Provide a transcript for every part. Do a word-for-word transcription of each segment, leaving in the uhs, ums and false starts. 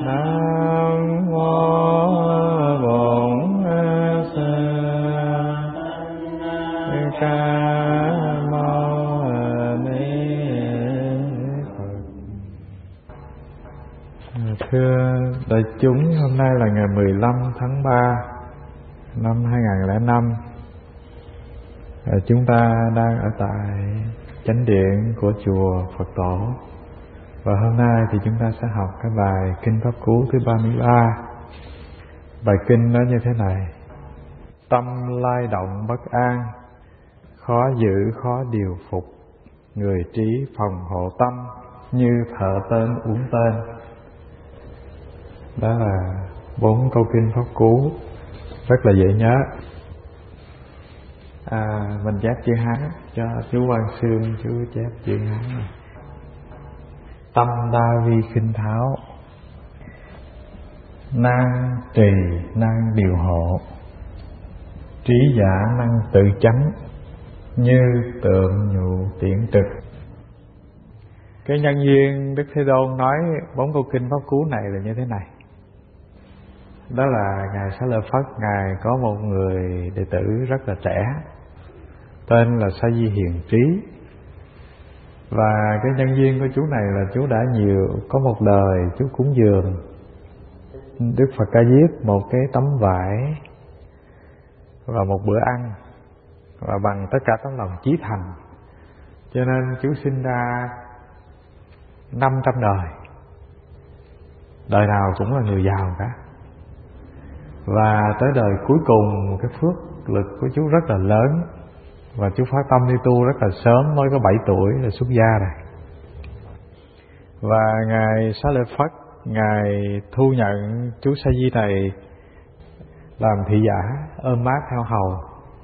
Nam mô Bổn Sư Ca Mâu Ni Phật. Thưa đại chúng, hôm nay là ngày mười lăm tháng ba năm hai nghìn lẻ năm. Chúng ta đang ở tại chánh điện của chùa Phật Tổ. Và hôm nay thì chúng ta sẽ học cái bài Kinh Pháp Cú thứ ba mươi ba. Bài kinh nó như thế này: tâm lai động bất an, khó giữ khó điều phục, người trí phòng hộ tâm, như thợ tên uống tên. Đó là bốn câu kinh Pháp Cú, rất là dễ nhớ. À, mình chép chữ Hán cho chú Quang Sương, chú chép chữ Hán này. Tâm đa vi khinh tháo, năng trì năng điều hộ, trí giả năng tự chánh, như tượng nhụ tiễn trực. Cái nhân duyên Đức Thế Tôn nói bốn câu kinh Pháp Cú này là như thế này. Đó là Ngài Xá Lợi Phất, Ngài có một người đệ tử rất là trẻ, tên là Sa Di Hiền Trí. Và cái nhân duyên của chú này là chú đã nhiều, có một đời chú cúng dường Đức Phật Ca Diếp một cái tấm vải và một bữa ăn, và bằng tất cả tấm lòng chí thành, cho nên chú sinh ra năm trăm đời, đời nào cũng là người giàu cả. Và tới đời cuối cùng, cái phước lực của chú rất là lớn, và chú phát tâm đi tu rất là sớm, mới có bảy tuổi là xuất gia rồi. Và Ngài Xá Lợi Phất, Ngài thu nhận chú Sa Di này làm thị giả, ôm mát theo hầu.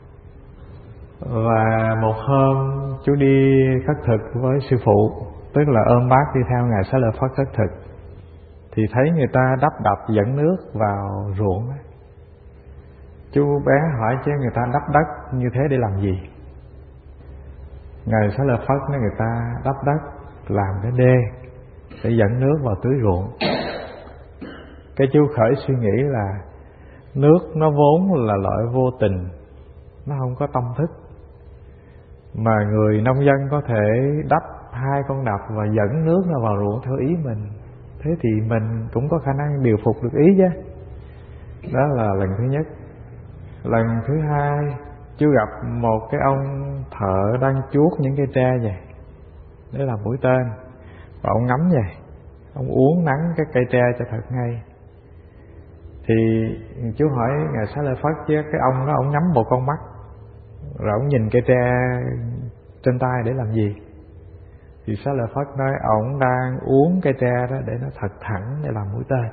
Và một hôm chú đi khất thực với sư phụ, tức là ôm bát đi theo Ngài Xá Lợi Phất khất thực, thì thấy người ta đắp đập dẫn nước vào ruộng. Chú bé hỏi chứ người ta đắp đất như thế để làm gì? Ngài Xá Lợi Phất nói người ta đắp đất làm cái đê để dẫn nước vào tưới ruộng. Cái chú khởi suy nghĩ là nước nó vốn là loại vô tình, nó không có tâm thức, mà người nông dân có thể đắp hai con đập và dẫn nước nó vào ruộng theo ý mình, thế thì mình cũng có khả năng điều phục được ý chứ. Đó là lần thứ nhất. Lần thứ hai, chú gặp một cái ông thợ đang chuốt những cây tre vậy để làm mũi tên, và ông ngắm vậy, ông uốn nắng cái cây tre cho thật ngay. Thì chú hỏi Ngài Xá Lợi Phất chứ cái ông đó ông nhắm một con mắt, rồi ông nhìn cây tre trên tay để làm gì? Thì Xá Lợi Phất nói ông đang uốn cây tre đó để nó thật thẳng để làm mũi tên.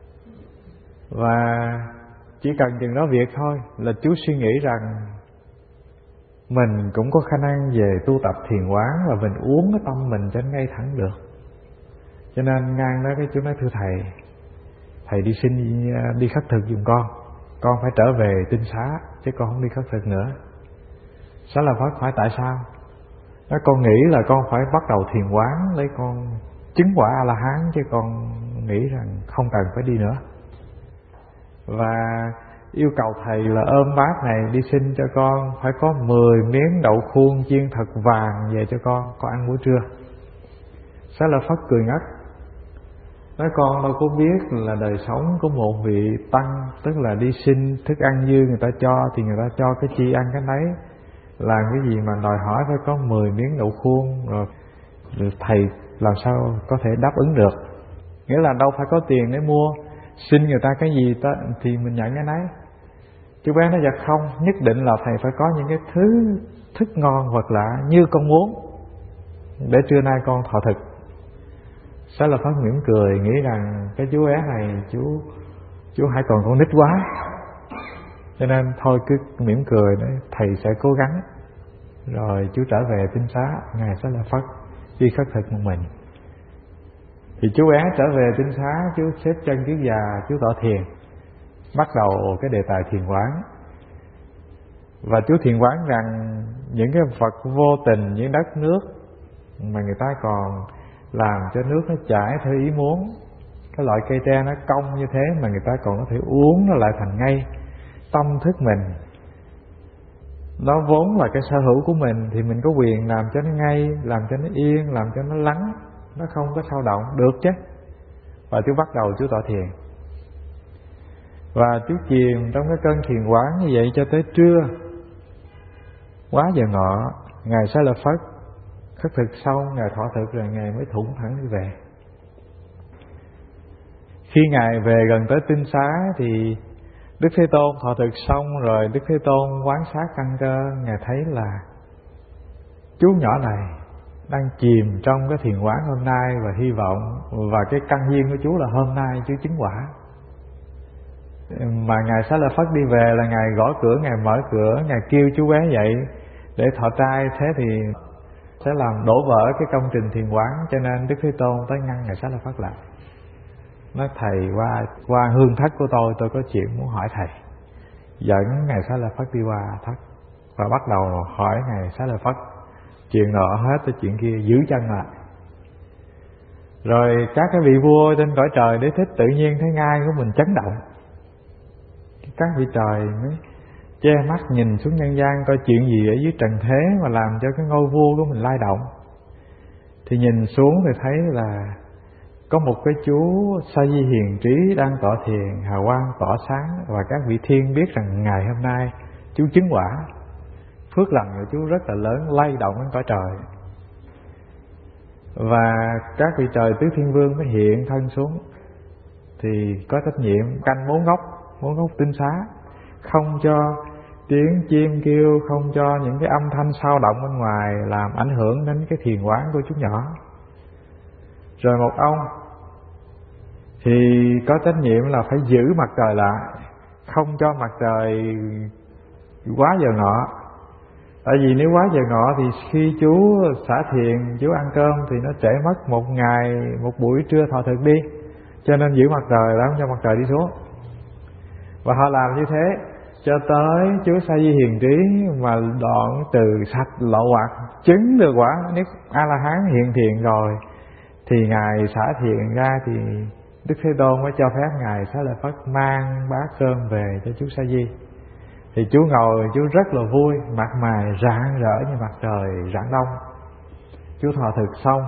Và chỉ cần chừng đó việc thôi là chú suy nghĩ rằng mình cũng có khả năng về tu tập thiền quán, và mình uống cái tâm mình cho ngay thẳng được. Cho nên ngang đó cái chú nói thưa thầy, thầy đi xin đi khất thực giùm con, con phải trở về tinh xá chứ con không đi khất thực nữa. Xá Lợi Phất hỏi tại sao? Nói con nghĩ là con phải bắt đầu thiền quán để con chứng quả A-la-hán, chứ con nghĩ rằng không cần phải đi nữa. Và yêu cầu thầy là ôm bát này đi xin cho con phải có mười miếng đậu khuôn chiên thật vàng về cho con, con ăn buổi trưa. Xá Lợi Phất cười ngất, nói con đâu có biết là đời sống của một vị tăng, tức là đi xin thức ăn dư người ta cho thì người ta cho cái chi ăn cái nấy, làm cái gì mà đòi hỏi phải có mười miếng đậu khuôn, rồi thầy làm sao có thể đáp ứng được. Nghĩa là đâu phải có tiền để mua, xin người ta cái gì ta thì mình nhận cái nấy. Chú bé nói dạ không, nhất định là thầy phải có những cái thứ thức ngon vật lạ như con muốn, để trưa nay con thọ thực. Xá Lợi Phất mỉm cười, nghĩ rằng cái chú bé này chú chú hãy còn con nít quá, cho nên thôi cứ mỉm cười đấy, thầy sẽ cố gắng. Rồi chú trở về tinh xá, Ngài Xá Lợi Phất đi khất thực một mình. Thì chú bé trở về tinh xá, chú xếp chân trước già, chú tọa thiền, bắt đầu cái đề tài thiền quán. Và chú thiền quán rằng những cái vật vô tình, những đất nước mà người ta còn làm cho nước nó chảy theo ý muốn, Cái loại cây tre nó cong như thế mà người ta còn có thể uống nó lại thành ngay. Tâm thức mình nó vốn là cái sở hữu của mình, thì mình có quyền làm cho nó ngay, làm cho nó yên, làm cho nó lắng, nó không có sao động, được chứ. Và chú bắt đầu chú tọa thiền. Và chú chìm trong cái cơn thiền quán như vậy cho tới trưa. Quá giờ ngọ, Ngài Xá Lợi Phất khất thực xong, Ngài thọ thực rồi Ngài mới thủng thẳng đi về. Khi Ngài về gần tới Tinh Xá thì Đức Thế Tôn thọ thực xong rồi, Đức Thế Tôn quán sát căn cơ. Ngài thấy là chú nhỏ này đang chìm trong cái thiền quán hôm nay, và hy vọng và cái căn duyên của chú là hôm nay chú chứng quả. Mà Ngài Xá Lợi Phất đi về là Ngài gõ cửa, Ngài mở cửa, Ngài kêu chú bé dậy để thọ trai. Thế thì sẽ làm đổ vỡ cái công trình thiền quán. Cho nên Đức Thế Tôn tới ngăn Ngài Xá Lợi Phất lại, nói thầy qua qua hương thất của tôi, tôi có chuyện muốn hỏi thầy. Dẫn Ngài Xá Lợi Phất đi qua thất và bắt đầu hỏi Ngài Xá Lợi Phất chuyện nọ hết tới chuyện kia, giữ chân lại. Rồi các cái vị vua trên cõi trời Đế Thích tự nhiên thấy ngai của mình chấn động. Các vị trời mới che mắt nhìn xuống nhân gian coi chuyện gì ở dưới trần thế mà làm cho cái ngôi vua của mình lay động. Thì nhìn xuống thì thấy là có một cái chú Sa Di hiền trí đang tọa thiền, hào quang tỏa sáng, và các vị thiên biết rằng ngày hôm nay chú chứng quả. Phước lành của chú rất là lớn, lay động đến cõi trời. Và các vị trời tứ thiên vương mới hiện thân xuống, thì có trách nhiệm canh bốn góc, bốn góc Tinh Xá, không cho tiếng chim kêu, không cho những cái âm thanh sao động bên ngoài làm ảnh hưởng đến cái thiền quán của chú nhỏ. Rồi một ông thì có trách nhiệm là phải giữ mặt trời lại, không cho mặt trời quá giờ ngọ. Tại vì nếu quá giờ ngọ thì khi chú xả thiền, chú ăn cơm thì nó trễ mất một ngày, một buổi trưa thọ thực đi. Cho nên giữ mặt trời là không cho mặt trời đi xuống. Và họ làm như thế cho tới chú Sa Di hiền trí mà đoạn từ sạch lộ hoặc, chứng được quả nếu A-la-hán hiện thiện rồi, thì Ngài xả thiền ra thì Đức Thế Tôn mới cho phép Ngài Xá Lợi Phất mang bát cơm về cho chú Sa Di. Thì chú ngồi, chú rất là vui, mặt mày rạng rỡ như mặt trời rạng đông. Chú thọ thực xong,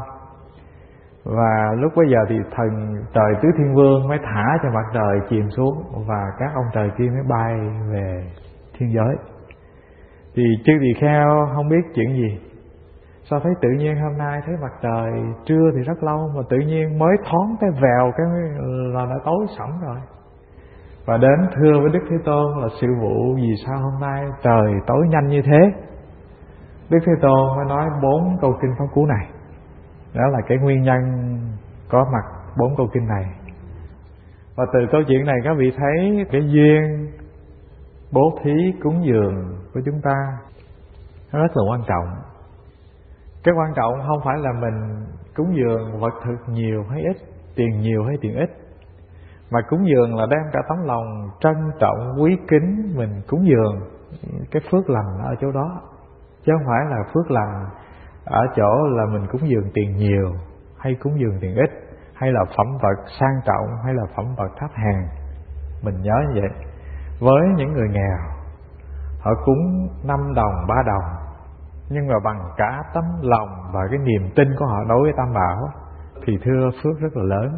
và lúc bấy giờ thì thần trời tứ thiên vương mới thả cho mặt trời chìm xuống, và các ông trời kia mới bay về thiên giới. Thì chư tỳ kheo không biết chuyện gì, sao thấy tự nhiên hôm nay thấy mặt trời trưa thì rất lâu, mà tự nhiên mới thoáng cái vèo cái là đã tối sẫm rồi. Và đến thưa với Đức Thế Tôn là sự vụ vì sao hôm nay trời tối nhanh như thế. Đức Thế Tôn mới nói bốn câu kinh pháp cú này. Đó là cái nguyên nhân có mặt bốn câu kinh này. Và từ câu chuyện này các vị thấy cái duyên bố thí cúng dường của chúng ta nó rất là quan trọng. Cái quan trọng không phải là mình cúng dường vật thực nhiều hay ít, tiền nhiều hay tiền ít, mà cúng dường là đem cả tấm lòng trân trọng quý kính mình cúng dường. Cái phước lành ở chỗ đó, chứ không phải là phước lành ở chỗ là mình cúng dường tiền nhiều hay cúng dường tiền ít, hay là phẩm vật sang trọng hay là phẩm vật thấp hèn. Mình nhớ như vậy. Với những người nghèo, họ cúng năm đồng, ba đồng, nhưng mà bằng cả tấm lòng và cái niềm tin của họ đối với Tam Bảo thì thưa phước rất là lớn.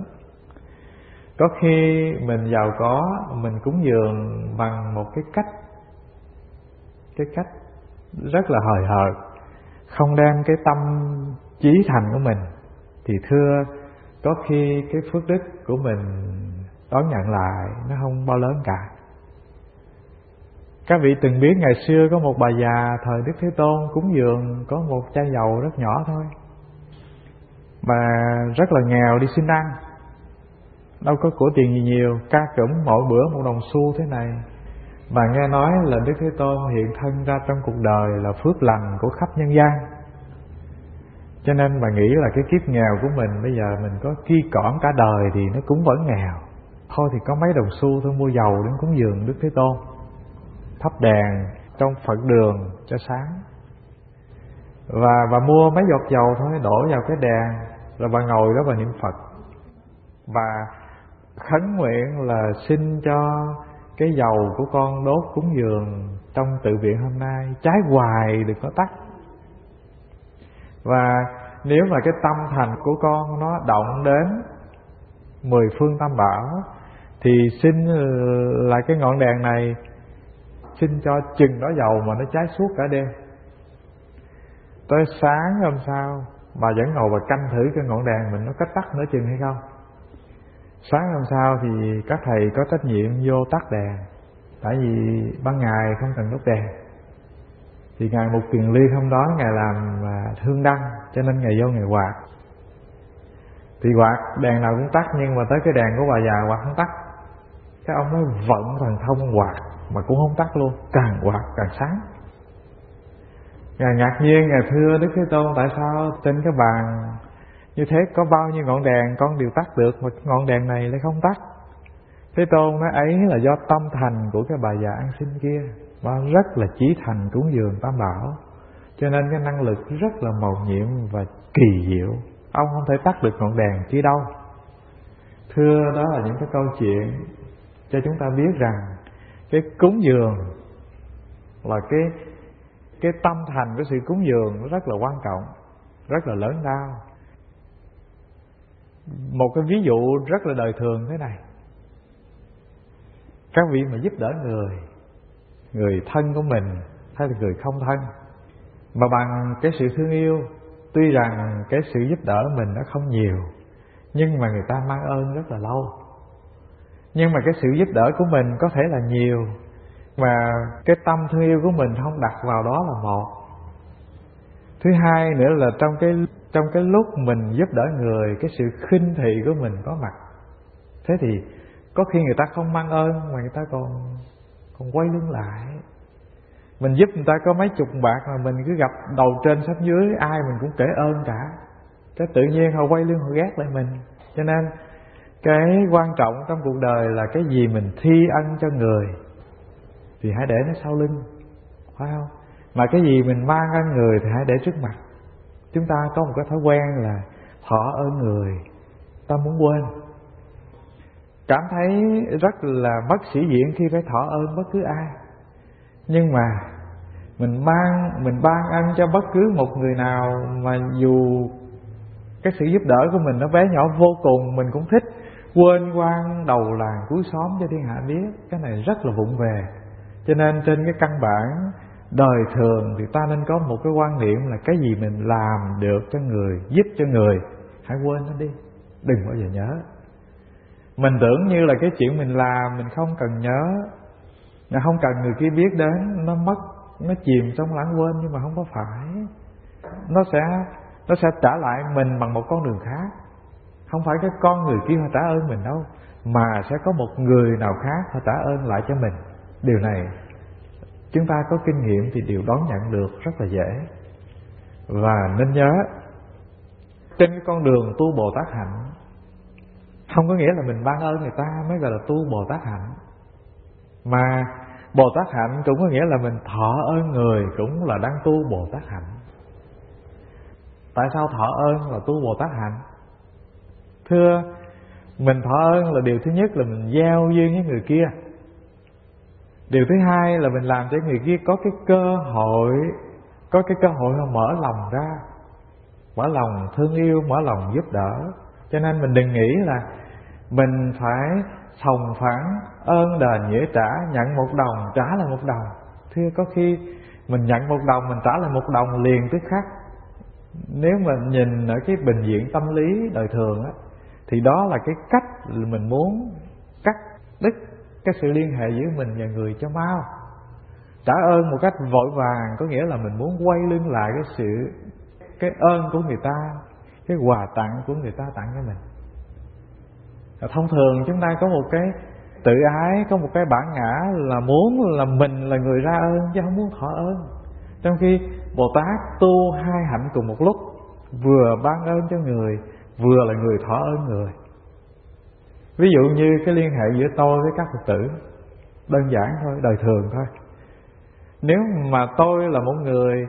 Có khi mình giàu có, mình cúng dường bằng một cái cách Cái cách rất là hời hợt, không đem cái tâm chí thành của mình, thì thưa có khi cái phước đức của mình đón nhận lại nó không bao lớn cả. Các vị từng biết ngày xưa có một bà già thời Đức Thế Tôn cúng dường có một chai dầu rất nhỏ thôi, mà rất là nghèo, đi xin ăn, đâu có của tiền gì nhiều, ca cửm mỗi bữa một đồng xu thế này. Mà nghe nói là Đức Thế Tôn hiện thân ra trong cuộc đời là phước lành của khắp nhân gian. Cho nên bà nghĩ là cái kiếp nghèo của mình bây giờ mình có ki cỏn cả đời thì nó cũng vẫn nghèo. Thôi thì có mấy đồng xu thôi mua dầu đến cúng dường Đức Thế Tôn, thắp đèn trong Phật đường cho sáng. Và bà mua mấy giọt dầu thôi, đổ vào cái đèn, rồi bà ngồi đó bà niệm Phật. Và khấn nguyện là xin cho cái dầu của con đốt cúng dường trong tự viện hôm nay cháy hoài đừng có tắt. Và nếu mà cái tâm thành của con nó động đến mười phương tam bảo thì xin là cái ngọn đèn này xin cho chừng đó dầu mà nó cháy suốt cả đêm. Tới sáng hôm sau bà vẫn ngồi và canh thử cái ngọn đèn mình nó có tắt nữa chừng hay không. Sáng hôm sau thì các thầy có trách nhiệm vô tắt đèn, tại vì ban ngày không cần đốt đèn. Thì Ngài Mục Kiền Liên hôm đó Ngài làm hương đăng, cho nên Ngài vô Ngài quạt. Thì quạt đèn nào cũng tắt, nhưng mà tới cái đèn của bà già quạt không tắt. Cái ông nói vận thần thông quạt mà cũng không tắt luôn, càng quạt càng sáng. Ngài ngạc nhiên, Ngài thưa Đức Thế Tôn, tại sao trên cái bàn như thế có bao nhiêu ngọn đèn con đều tắt được, mà ngọn đèn này lại không tắt? Thế Tôn nói ấy là do tâm thành của cái bà già ăn xin kia, bà rất là chí thành cúng dường tam bảo, cho nên cái năng lực rất là mầu nhiệm và kỳ diệu. Ông không thể tắt được ngọn đèn chi đâu. Thưa, đó là những cái câu chuyện cho chúng ta biết rằng cái cúng dường là cái cái tâm thành của sự cúng dường nó rất là quan trọng, rất là lớn lao. Một cái ví dụ rất là đời thường thế này: các vị mà giúp đỡ người, người thân của mình hay là người không thân, mà bằng cái sự thương yêu, tuy rằng cái sự giúp đỡ mình nó không nhiều, nhưng mà người ta mang ơn rất là lâu. Nhưng mà cái sự giúp đỡ của mình có thể là nhiều, mà cái tâm thương yêu của mình không đặt vào đó là một. Thứ hai nữa là trong cái trong cái lúc mình giúp đỡ người, cái sự khinh thị của mình có mặt. Thế thì có khi người ta không mang ơn mà người ta còn còn quay lưng lại. Mình giúp người ta có mấy chục bạc mà mình cứ gặp đầu trên sát dưới, ai mình cũng kể ơn cả. Cái tự nhiên họ quay lưng họ ghét lại mình. Cho nên cái quan trọng trong cuộc đời là cái gì mình thi ân cho người thì hãy để nó sau lưng, phải không? Mà cái gì mình mang ơn người thì hãy để trước mặt. Chúng ta có một cái thói quen là thọ ơn người, ta muốn quên, cảm thấy rất là mất sĩ diện khi phải thọ ơn bất cứ ai. Nhưng mà mình mang mình ban ân cho bất cứ một người nào, mà dù cái sự giúp đỡ của mình nó bé nhỏ vô cùng, mình cũng thích quên quan đầu làng cuối xóm cho thiên hạ biết. Cái này rất là vụng về. Cho nên trên cái căn bản đời thường thì ta nên có một cái quan niệm là cái gì mình làm được cho người, giúp cho người, hãy quên nó đi, đừng bao giờ nhớ. Mình tưởng như là cái chuyện mình làm mình không cần nhớ, nó không cần người kia biết đến, nó mất, nó chìm trong lãng quên. Nhưng mà không có phải. Nó sẽ Nó sẽ trả lại mình bằng một con đường khác. Không phải cái con người kia họ trả ơn mình đâu, mà sẽ có một người nào khác họ trả ơn lại cho mình. Điều này chúng ta có kinh nghiệm thì đều đón nhận được rất là dễ. Và nên nhớ, trên cái con đường tu Bồ Tát hạnh, không có nghĩa là mình ban ơn người ta mới gọi là tu Bồ Tát hạnh, mà Bồ Tát hạnh cũng có nghĩa là mình thọ ơn người cũng là đang tu Bồ Tát hạnh. Tại sao thọ ơn là tu Bồ Tát hạnh? Thưa, mình thọ ơn là điều thứ nhất là mình gieo duyên với người kia. Điều thứ hai là mình làm cho người kia có cái cơ hội, có cái cơ hội họ mở lòng ra, mở lòng thương yêu, mở lòng giúp đỡ. Cho nên mình đừng nghĩ là mình phải sòng phẳng, ơn đền nghĩa trả, nhận một đồng trả lại một đồng. Thưa, có khi mình nhận một đồng mình trả lại một đồng liền tức khắc. Nếu mà nhìn ở cái bình diện tâm lý đời thường á, thì đó là cái cách mình muốn cắt đứt cái sự liên hệ giữa mình và người cho mau. Trả ơn một cách vội vàng có nghĩa là mình muốn quay lưng lại cái sự cái ơn của người ta, cái quà tặng của người ta tặng cho mình. Thông thường chúng ta có một cái tự ái, có một cái bản ngã là muốn là mình là người ra ơn chứ không muốn thọ ơn. Trong khi Bồ Tát tu hai hạnh cùng một lúc, vừa ban ơn cho người, vừa là người thọ ơn người. Ví dụ như cái liên hệ giữa tôi với các Phật tử, đơn giản thôi, đời thường thôi. Nếu mà tôi là một người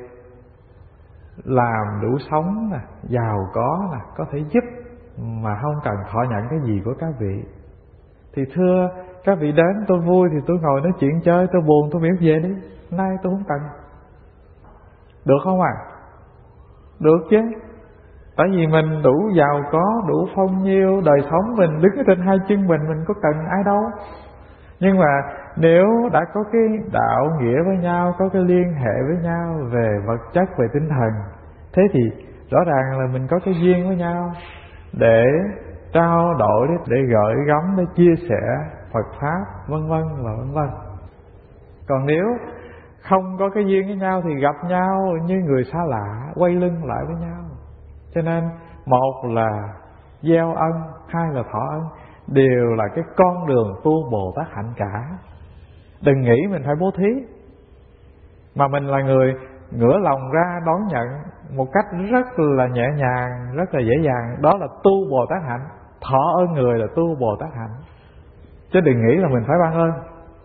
làm đủ sống nè, giàu có nè, có thể giúp mà không cần thọ nhận cái gì của các vị, Thì thưa các vị đến, tôi vui thì tôi ngồi nói chuyện chơi, tôi buồn tôi miễn về đi, nay tôi không cần. Được không à? Được chứ. Tại vì mình đủ giàu có, đủ phong nhiêu, đời sống mình đứng ở trên hai chân mình, mình có cần ai đâu. Nhưng mà nếu đã có cái đạo nghĩa với nhau, có cái liên hệ với nhau về vật chất, về tinh thần, thế thì rõ ràng là mình có cái duyên với nhau để trao đổi, để gửi gắm, để chia sẻ Phật Pháp, vân vân và vân vân. Còn nếu không có cái duyên với nhau thì gặp nhau như người xa lạ, quay lưng lại với nhau. Cho nên một là gieo ân, hai là thọ ân, đều là cái con đường tu Bồ Tát hạnh cả. Đừng nghĩ mình phải bố thí, mà mình là người ngửa lòng ra đón nhận một cách rất là nhẹ nhàng, rất là dễ dàng. Đó là tu Bồ Tát hạnh. Thọ ơn người là tu Bồ Tát hạnh. Chứ đừng nghĩ là mình phải ban ơn.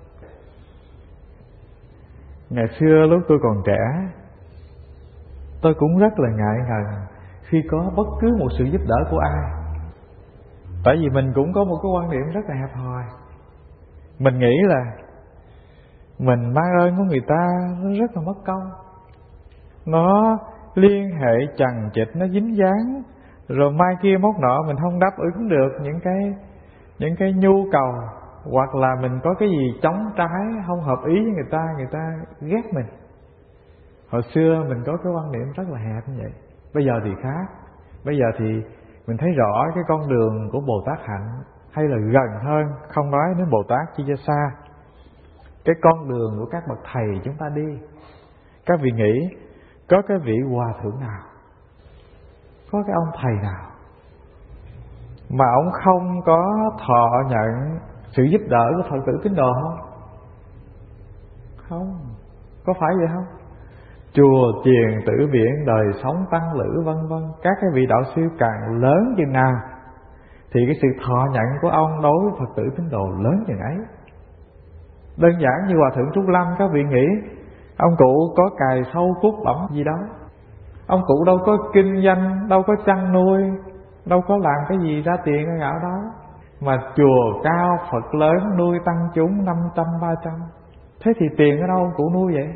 Ngày xưa lúc tôi còn trẻ, tôi cũng rất là ngại ngần khi có bất cứ một sự giúp đỡ của ai. Tại vì mình cũng có một cái quan điểm rất là hẹp hòi. Mình nghĩ là mình mang ơn của người ta nó rất là mất công, nó liên hệ chằng chịt, nó dính dáng, rồi mai kia mốt nọ mình không đáp ứng được những cái những cái nhu cầu, hoặc là mình có cái gì chống trái, không hợp ý với người ta, người ta ghét mình. Hồi xưa mình có cái quan điểm rất là hẹp như vậy. Bây giờ thì khác. Bây giờ thì mình thấy rõ cái con đường của Bồ Tát hạnh, hay là gần hơn, không nói đến Bồ Tát chi cho xa, cái con đường của các bậc thầy chúng ta đi. Các vị nghĩ có cái vị hòa thượng nào, có cái ông thầy nào mà ông không có thọ nhận sự giúp đỡ của Phật tử tín đồ không? Không. Có phải vậy không? Chùa chiền tử viện, đời sống tăng lữ vân vân, các cái vị đạo sư càng lớn chừng nào thì cái sự thọ nhận của ông đối với Phật tử tín đồ lớn chừng ấy. Đơn giản như Hòa thượng Trúc Lâm, các vị nghĩ ông cụ có cài sâu cuốc bẩm gì đó. Ông cụ đâu có kinh doanh, đâu có chăn nuôi, đâu có làm cái gì ra tiền ra gạo đó. Mà chùa cao Phật lớn nuôi tăng chúng năm trăm ba trăm. Thế thì tiền ở đâu ông cụ nuôi vậy?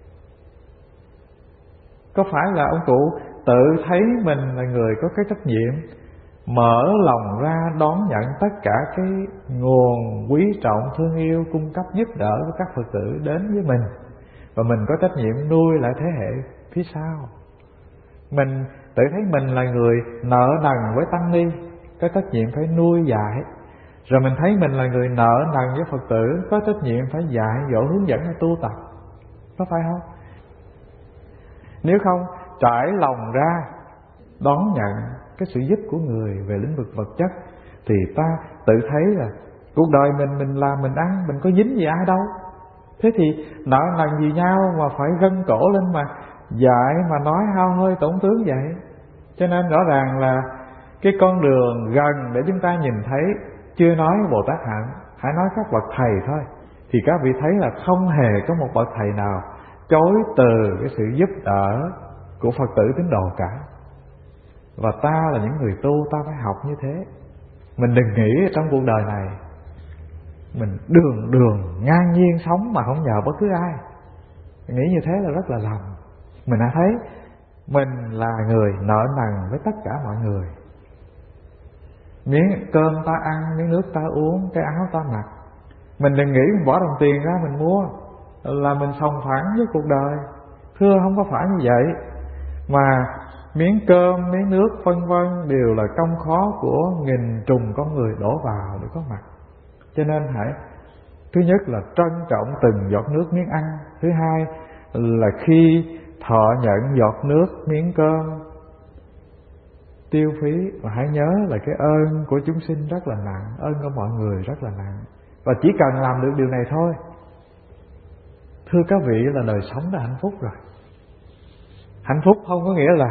Có phải là ông cụ tự thấy mình là người có cái trách nhiệm, mở lòng ra đón nhận tất cả cái nguồn quý trọng, thương yêu, cung cấp giúp đỡ của các Phật tử đến với mình, và mình có trách nhiệm nuôi lại thế hệ phía sau. Mình tự thấy mình là người nợ nần với tăng ni, có trách nhiệm phải nuôi dạy. Rồi mình thấy mình là người nợ nần với Phật tử, có trách nhiệm phải dạy dỗ hướng dẫn hay tu tập. Có phải không? Nếu không trải lòng ra đón nhận cái sự giúp của người về lĩnh vực vật chất, thì ta tự thấy là cuộc đời mình mình làm mình ăn, mình có dính gì ai đâu. Thế thì nợ nần gì nhau mà phải gân cổ lên mà dạy mà nói hao hơi tổn tướng vậy. Cho nên rõ ràng là cái con đường gần để chúng ta nhìn thấy, chưa nói Bồ Tát hạnh, hãy nói các bậc thầy thôi, thì các vị thấy là không hề có một bậc thầy nào chối từ cái sự giúp đỡ của Phật tử tín đồ cả. Và ta là những người tu, ta phải học như thế. Mình đừng nghĩ trong cuộc đời này mình đường đường ngang nhiên sống mà không nhờ bất cứ ai. Nghĩ như thế là rất là lầm. Mình đã thấy mình là người nợ nần với tất cả mọi người. Miếng cơm ta ăn, miếng nước ta uống, cái áo ta mặc, mình đừng nghĩ mình bỏ đồng tiền ra mình mua là mình sòng phẳng với cuộc đời. Thưa không có phải như vậy. Mà miếng cơm, miếng nước vân vân đều là công khó của nghìn trùng con người đổ vào để có mặt. Cho nên hãy, thứ nhất là trân trọng từng giọt nước miếng ăn. Thứ hai là khi thọ nhận giọt nước miếng cơm tiêu phí, và hãy nhớ là cái ơn của chúng sinh rất là nặng, ơn của mọi người rất là nặng, và chỉ cần làm được điều này thôi, thưa các vị, là đời sống đã hạnh phúc rồi. Hạnh phúc không có nghĩa là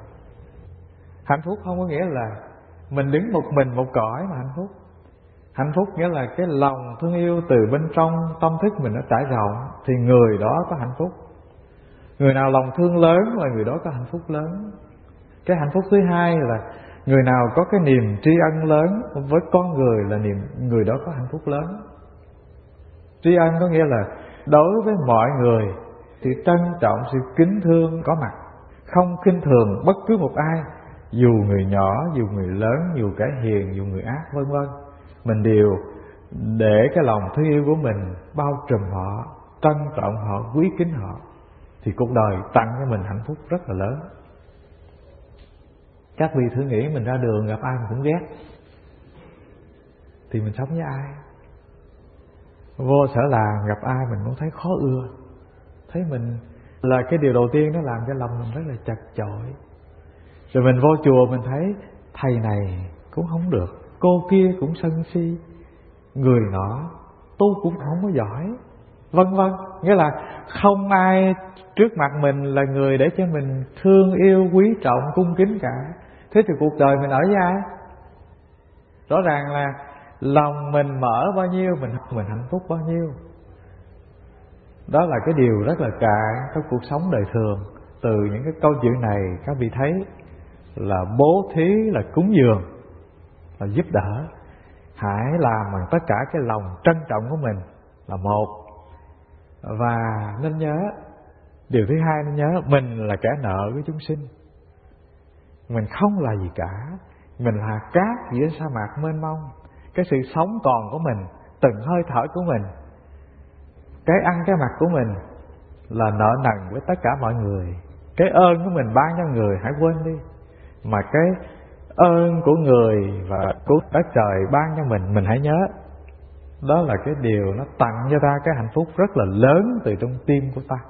hạnh phúc không có nghĩa là mình đứng một mình một cõi mà hạnh phúc. Hạnh phúc nghĩa là cái lòng thương yêu từ bên trong tâm thức mình nó trải rộng, thì người đó có hạnh phúc. Người nào lòng thương lớn là người đó có hạnh phúc lớn. Cái hạnh phúc thứ hai là người nào có cái niềm tri ân lớn với con người là niềm người đó có hạnh phúc lớn. Tri ân có nghĩa là đối với mọi người sự trân trọng, sự kính thương có mặt, không khinh thường bất cứ một ai, dù người nhỏ, dù người lớn, dù kẻ hiền, dù người ác, vân vân. Mình đều để cái lòng thương yêu của mình bao trùm họ, trân trọng họ, quý kính họ, thì cuộc đời tặng cho mình hạnh phúc rất là lớn. Các vị thử nghĩ mình ra đường gặp ai mình cũng ghét, thì mình sống với ai? Vô sở làng gặp ai mình cũng thấy khó ưa, thấy mình là cái điều đầu tiên nó làm cho lòng mình rất là chật chội. Rồi mình vô chùa mình thấy thầy này cũng không được, cô kia cũng sân si, người nọ tu cũng không có giỏi, vân vân. Nghĩa là không ai trước mặt mình là người để cho mình thương yêu, quý trọng, cung kính cả. Thế thì cuộc đời mình ở với ai? Rõ ràng là lòng mình mở bao nhiêu, mình mình hạnh phúc bao nhiêu. Đó là cái điều rất là cạn trong cuộc sống đời thường. Từ những cái câu chuyện này các vị thấy là bố thí, là cúng dường, là giúp đỡ. Hãy làm bằng tất cả cái lòng trân trọng của mình là một. Và nên nhớ, điều thứ hai nên nhớ, mình là kẻ nợ với chúng sinh. Mình không là gì cả, mình là cát giữa sa mạc mênh mông. Cái sự sống còn của mình, từng hơi thở của mình, cái ăn cái mặc của mình là nợ nần với tất cả mọi người. Cái ơn của mình ban cho người hãy quên đi, mà cái ơn của người và của đất trời ban cho mình, mình hãy nhớ. Đó là cái điều nó tặng cho ta cái hạnh phúc rất là lớn từ trong tim của ta.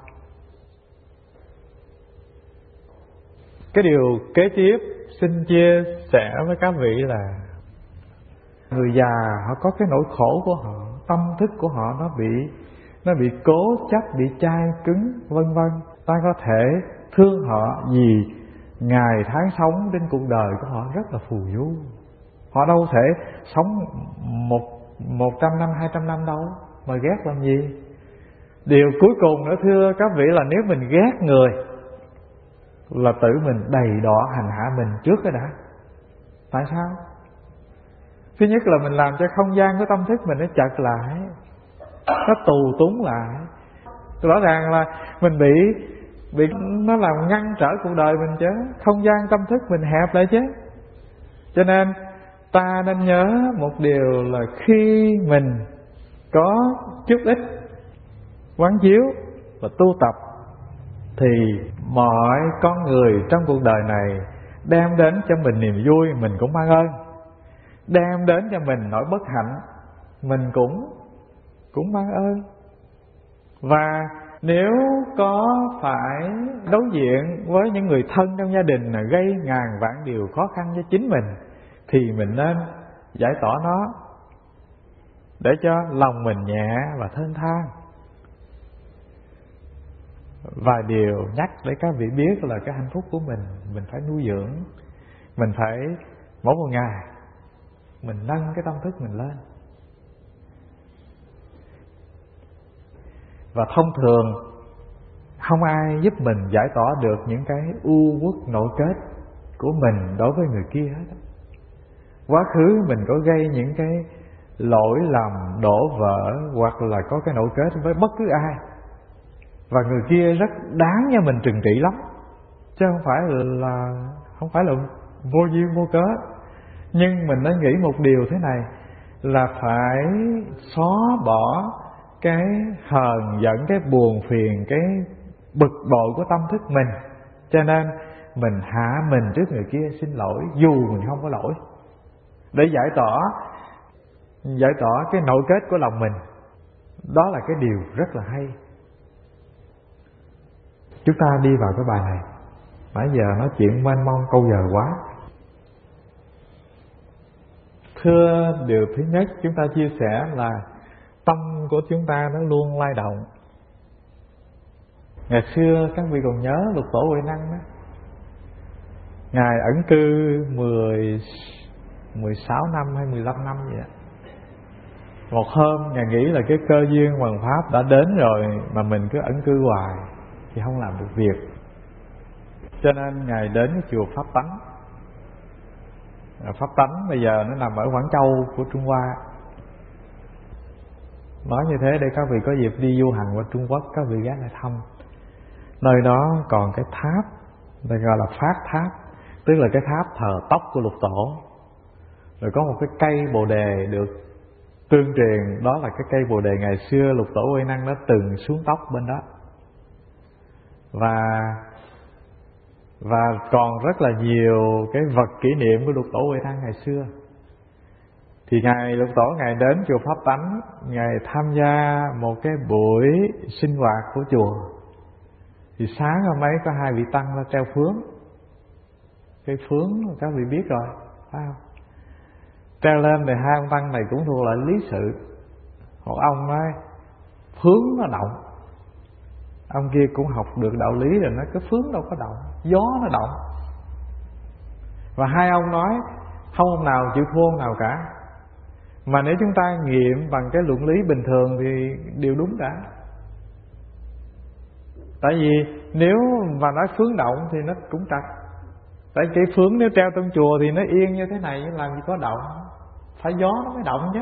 Cái điều kế tiếp xin chia sẻ với các vị là người già họ có cái nỗi khổ của họ, tâm thức của họ nó bị nó bị cố chấp, bị chai cứng, vân vân. Ta có thể thương họ vì ngày tháng sống trên cuộc đời của họ rất là phù du. Họ đâu thể sống một một trăm năm, hai trăm năm đâu mà ghét làm gì. Điều cuối cùng nữa thưa các vị là nếu mình ghét người là tự mình đầy đọa hành hạ mình trước cái đã. Tại sao? Thứ nhất là mình làm cho không gian của tâm thức mình nó chật lại, nó tù túng lại. Rõ ràng là mình bị bị nó làm ngăn trở cuộc đời mình chứ, không gian tâm thức mình hẹp lại chứ. Cho nên ta nên nhớ một điều là khi mình có chút ít quán chiếu và tu tập thì mọi con người trong cuộc đời này đem đến cho mình niềm vui mình cũng mang ơn, đem đến cho mình nỗi bất hạnh mình cũng cũng mang ơn. Và nếu có phải đối diện với những người thân trong gia đình là gây ngàn vạn điều khó khăn cho chính mình thì mình nên giải tỏa nó để cho lòng mình nhẹ và thênh thang. Vài điều nhắc để các vị biết là cái hạnh phúc của mình mình phải nuôi dưỡng, mình phải mỗi một ngày mình nâng cái tâm thức mình lên. Và thông thường không ai giúp mình giải tỏa được những cái u uất nội kết của mình đối với người kia hết. Quá khứ mình có gây những cái lỗi lầm, đổ vỡ hoặc là có cái nội kết với bất cứ ai, và người kia rất đáng cho mình trừng trị lắm, chứ không phải là không phải là vô duyên vô cớ. Nhưng mình nên nghĩ một điều thế này là phải xóa bỏ cái hờn giận, cái buồn phiền, cái bực bội của tâm thức mình. Cho nên mình hạ mình trước người kia xin lỗi dù mình không có lỗi, để giải tỏa giải tỏa cái nội kết của lòng mình. Đó là cái điều rất là hay. Chúng ta đi vào cái bài này, nãy giờ nói chuyện mênh mông câu giờ quá. Thưa, điều thứ nhất chúng ta chia sẻ là tâm của chúng ta nó luôn lay động. Ngày xưa các vị còn nhớ Lục Tổ Huệ Năng đó, Ngài ẩn cư mười, mười sáu năm hay mười lăm năm vậy đó. Một hôm Ngài nghĩ là cái cơ duyên hoằng pháp đã đến rồi mà mình cứ ẩn cư hoài thì không làm được việc. Cho nên Ngài đến cái chùa Pháp Tánh. Pháp tánh bây giờ nó nằm ở Quảng Châu của Trung Hoa. Nói như thế để các vị có dịp đi du hành qua Trung Quốc, các vị ghé lại thăm. Nơi đó còn cái tháp, đây gọi là Phát Tháp, tức là cái tháp thờ tóc của Lục Tổ. Rồi có một cái cây bồ đề được tương truyền, đó là cái cây bồ đề ngày xưa Lục Tổ Huệ Năng đã từng xuống tóc bên đó. Và Và còn rất là nhiều cái vật kỷ niệm của Lục Tổ Huệ Năng ngày xưa. Thì Ngài Lục Tổ Ngài đến chùa Pháp Tánh, Ngài tham gia một cái buổi sinh hoạt của chùa. Thì sáng hôm ấy có hai vị tăng ra treo phướng. Cái phướng các vị biết rồi, phải không? Treo lên thì hai ông tăng này cũng thuộc lại lý sự. Một ông nói phướng nó động, ông kia cũng học được đạo lý rồi nói cái phướng đâu có động, gió nó động. Và hai ông nói không ông nào chịu thua ông nào cả. Mà nếu chúng ta nghiệm bằng cái luận lý bình thường thì đều đúng cả. Tại vì nếu mà nói phướng động thì nó cũng trật. Tại cái phướng nếu treo trong chùa thì nó yên như thế này, làm gì có động, phải gió nó mới động chứ.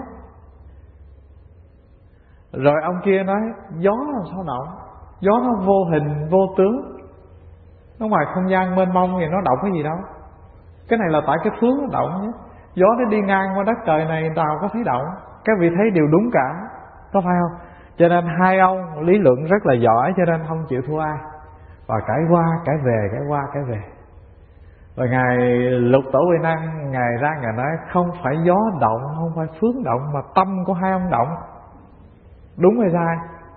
Rồi ông kia nói gió làm sao động, gió nó vô hình vô tướng, nó ngoài không gian mênh mông thì nó động cái gì đâu. Cái này là tại cái phướng nó động nhé. Gió nó đi ngang qua đất trời này nào có thấy động. Các vị thấy đều đúng cả, có phải không? Cho nên hai ông lý luận rất là giỏi, cho nên không chịu thua ai. Và cãi qua cãi về, cãi qua cãi về. Rồi Ngài Lục Tổ Huệ Năng Ngài ra Ngài nói không phải gió động, không phải phướng động, mà tâm của hai ông động. Đúng hay sai?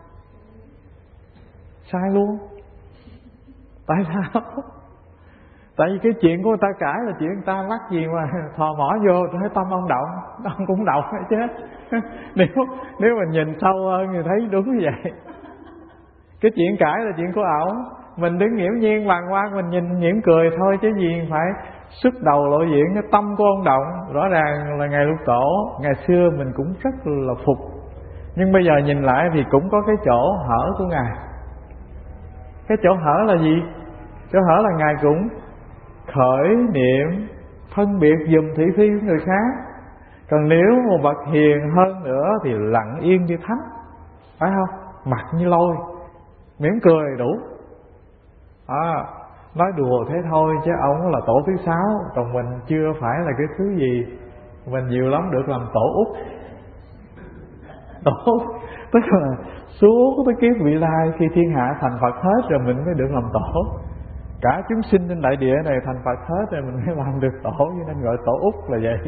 Sai luôn. Tại sao? Tại vì cái chuyện của người ta cãi là chuyện người ta mắc gì mà thò mỏ vô thấy tâm ông động, ông cũng động hết chứ. Nếu nếu mình nhìn sâu hơn thì thấy đúng như vậy. Cái chuyện cãi là chuyện của ổng, mình đứng nghiễm nhiên bàng quan, mình nhìn mỉm cười thôi, chứ gì phải xuất đầu lộ diện. Cái tâm của ông động. Rõ ràng là Ngài Lục Tổ ngày xưa mình cũng rất là phục, nhưng bây giờ nhìn lại thì cũng có cái chỗ hở của Ngài. Cái chỗ hở là gì? Chỗ hở là Ngài cũng khởi niệm phân biệt dùm thị phi của người khác. Còn nếu một bậc hiền hơn nữa thì lặng yên như thánh, phải không? Mặt như lôi, mỉm cười đủ. À, nói đùa thế thôi chứ ông là tổ thứ sáu, còn mình chưa phải là cái thứ gì. Mình nhiều lắm được làm tổ Úc. Tổ Úc tức là xuống tới kiếp vị lai, khi thiên hạ thành Phật hết rồi mình mới được làm tổ. Cả chúng sinh trên đại địa này thành Phật hết rồi mình mới làm được tổ, cho nên gọi tổ Úc là vậy.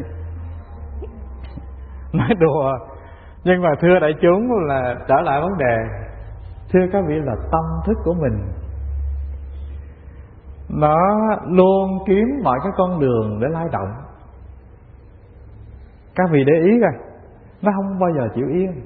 Nói đùa, nhưng mà thưa đại chúng là trở lại vấn đề. Thưa các vị là tâm thức của mình nó luôn kiếm mọi cái con đường để lay động. Các vị để ý coi, nó không bao giờ chịu yên.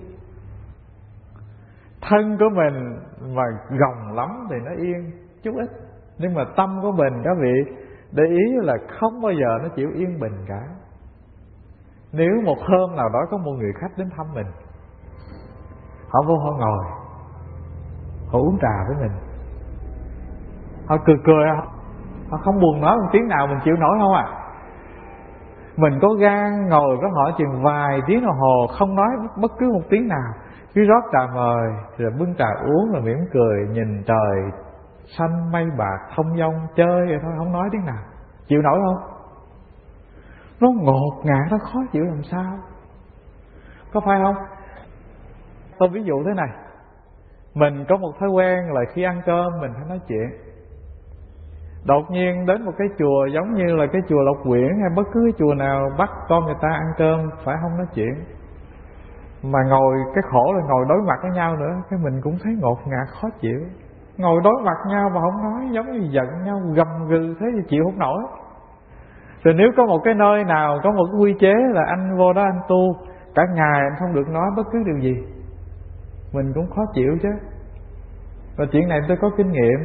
Thân của mình mà gồng lắm thì nó yên chút ít, nhưng mà tâm của mình các vị để ý là không bao giờ nó chịu yên bình cả. Nếu một hôm nào đó có một người khách đến thăm mình, họ vô họ ngồi, họ uống trà với mình, họ cười cười, họ không buồn nói một tiếng nào, mình chịu nổi không à? Mình có gan ngồi với họ chừng vài tiếng đồng hồ không nói bất cứ một tiếng nào, cứ rót trà mời rồi bưng trà uống rồi mỉm cười, nhìn trời xanh mây bạc thông dong chơi vậy thôi, không nói tiếng nào. Chịu nổi không? Nó ngột ngạt, nó khó chịu làm sao, có phải không? Tôi ví dụ thế này, mình có một thói quen là khi ăn cơm mình phải nói chuyện. Đột nhiên đến một cái chùa giống như là cái chùa Lộc Quyển hay bất cứ cái chùa nào bắt con người ta ăn cơm phải không nói chuyện, mà ngồi, cái khổ là ngồi đối mặt với nhau nữa, cái mình cũng thấy ngột ngạt khó chịu. Ngồi đối mặt nhau mà không nói, giống như giận nhau gầm gừ thế thì chịu không nổi. Rồi nếu có một cái nơi nào có một cái quy chế là anh vô đó anh tu cả ngày, anh không được nói bất cứ điều gì, mình cũng khó chịu chứ. Và chuyện này tôi có kinh nghiệm.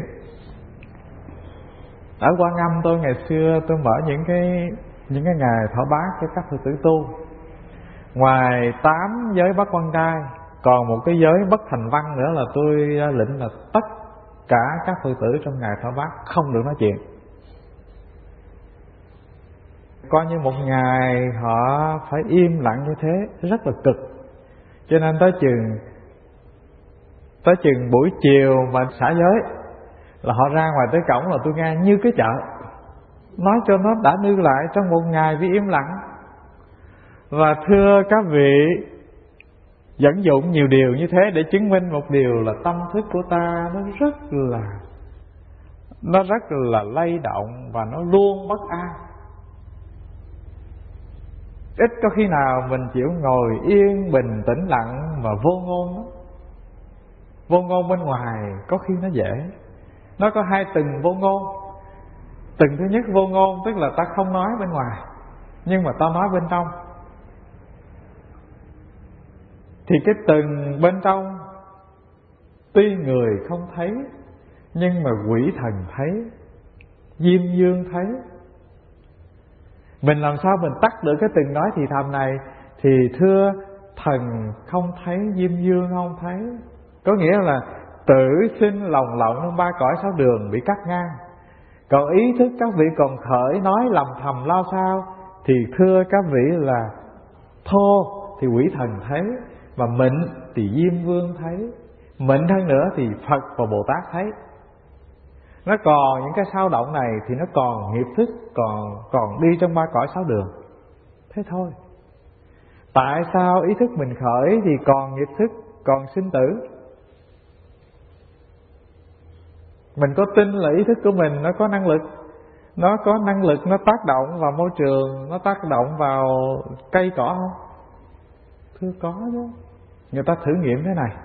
Ở Quan Âm tôi ngày xưa tôi mở những cái những cái ngày thọ bát cho các Phật tử tu. Ngoài tám giới bắt quan trai, còn một cái giới bất thành văn nữa là tôi lệnh là tất cả các Phật tử trong ngày thọ bát không được nói chuyện. coi như một ngày họ phải im lặng như thế, rất là cực. Cho nên tới chừng Tới chừng buổi chiều mà xả giới là họ ra ngoài tới cổng là tôi nghe như cái chợ, nói cho nó đã nương lại trong một ngày vì im lặng. Và thưa các vị, dẫn dụng nhiều điều như thế để chứng minh một điều là tâm thức của ta nó rất là Nó rất là lay động và nó luôn bất an. Ít có khi nào mình chịu ngồi yên bình tĩnh lặng mà vô ngôn đó. Vô ngôn bên ngoài có khi nó dễ. Nó có hai tầng vô ngôn. Tầng thứ nhất vô ngôn tức là ta không nói bên ngoài, nhưng mà ta nói bên trong. Thì cái tầng bên trong tuy người không thấy, nhưng mà quỷ thần thấy, diêm dương thấy. Mình làm sao mình tắt được cái tầng nói thì thầm này? Thì thưa, thần không thấy, diêm dương không thấy. Có nghĩa là tử sinh lồng lộng trong ba cõi sáu đường bị cắt ngang. Còn ý thức các vị còn khởi nói lầm thầm lao sao, thì thưa các vị là thô thì quỷ thần thấy, mà mịn thì diêm vương thấy, mịn hơn nữa thì Phật và Bồ Tát thấy. Nó còn những cái sao động này thì nó còn nghiệp thức, còn còn đi trong ba cõi sáu đường. Thế thôi. Tại sao ý thức mình khởi thì còn nghiệp thức, còn sinh tử? Mình có tin là ý thức của mình nó có năng lực, nó có năng lực nó tác động vào môi trường, nó tác động vào cây cỏ không? Thưa có chứ. Người ta thử nghiệm thế này.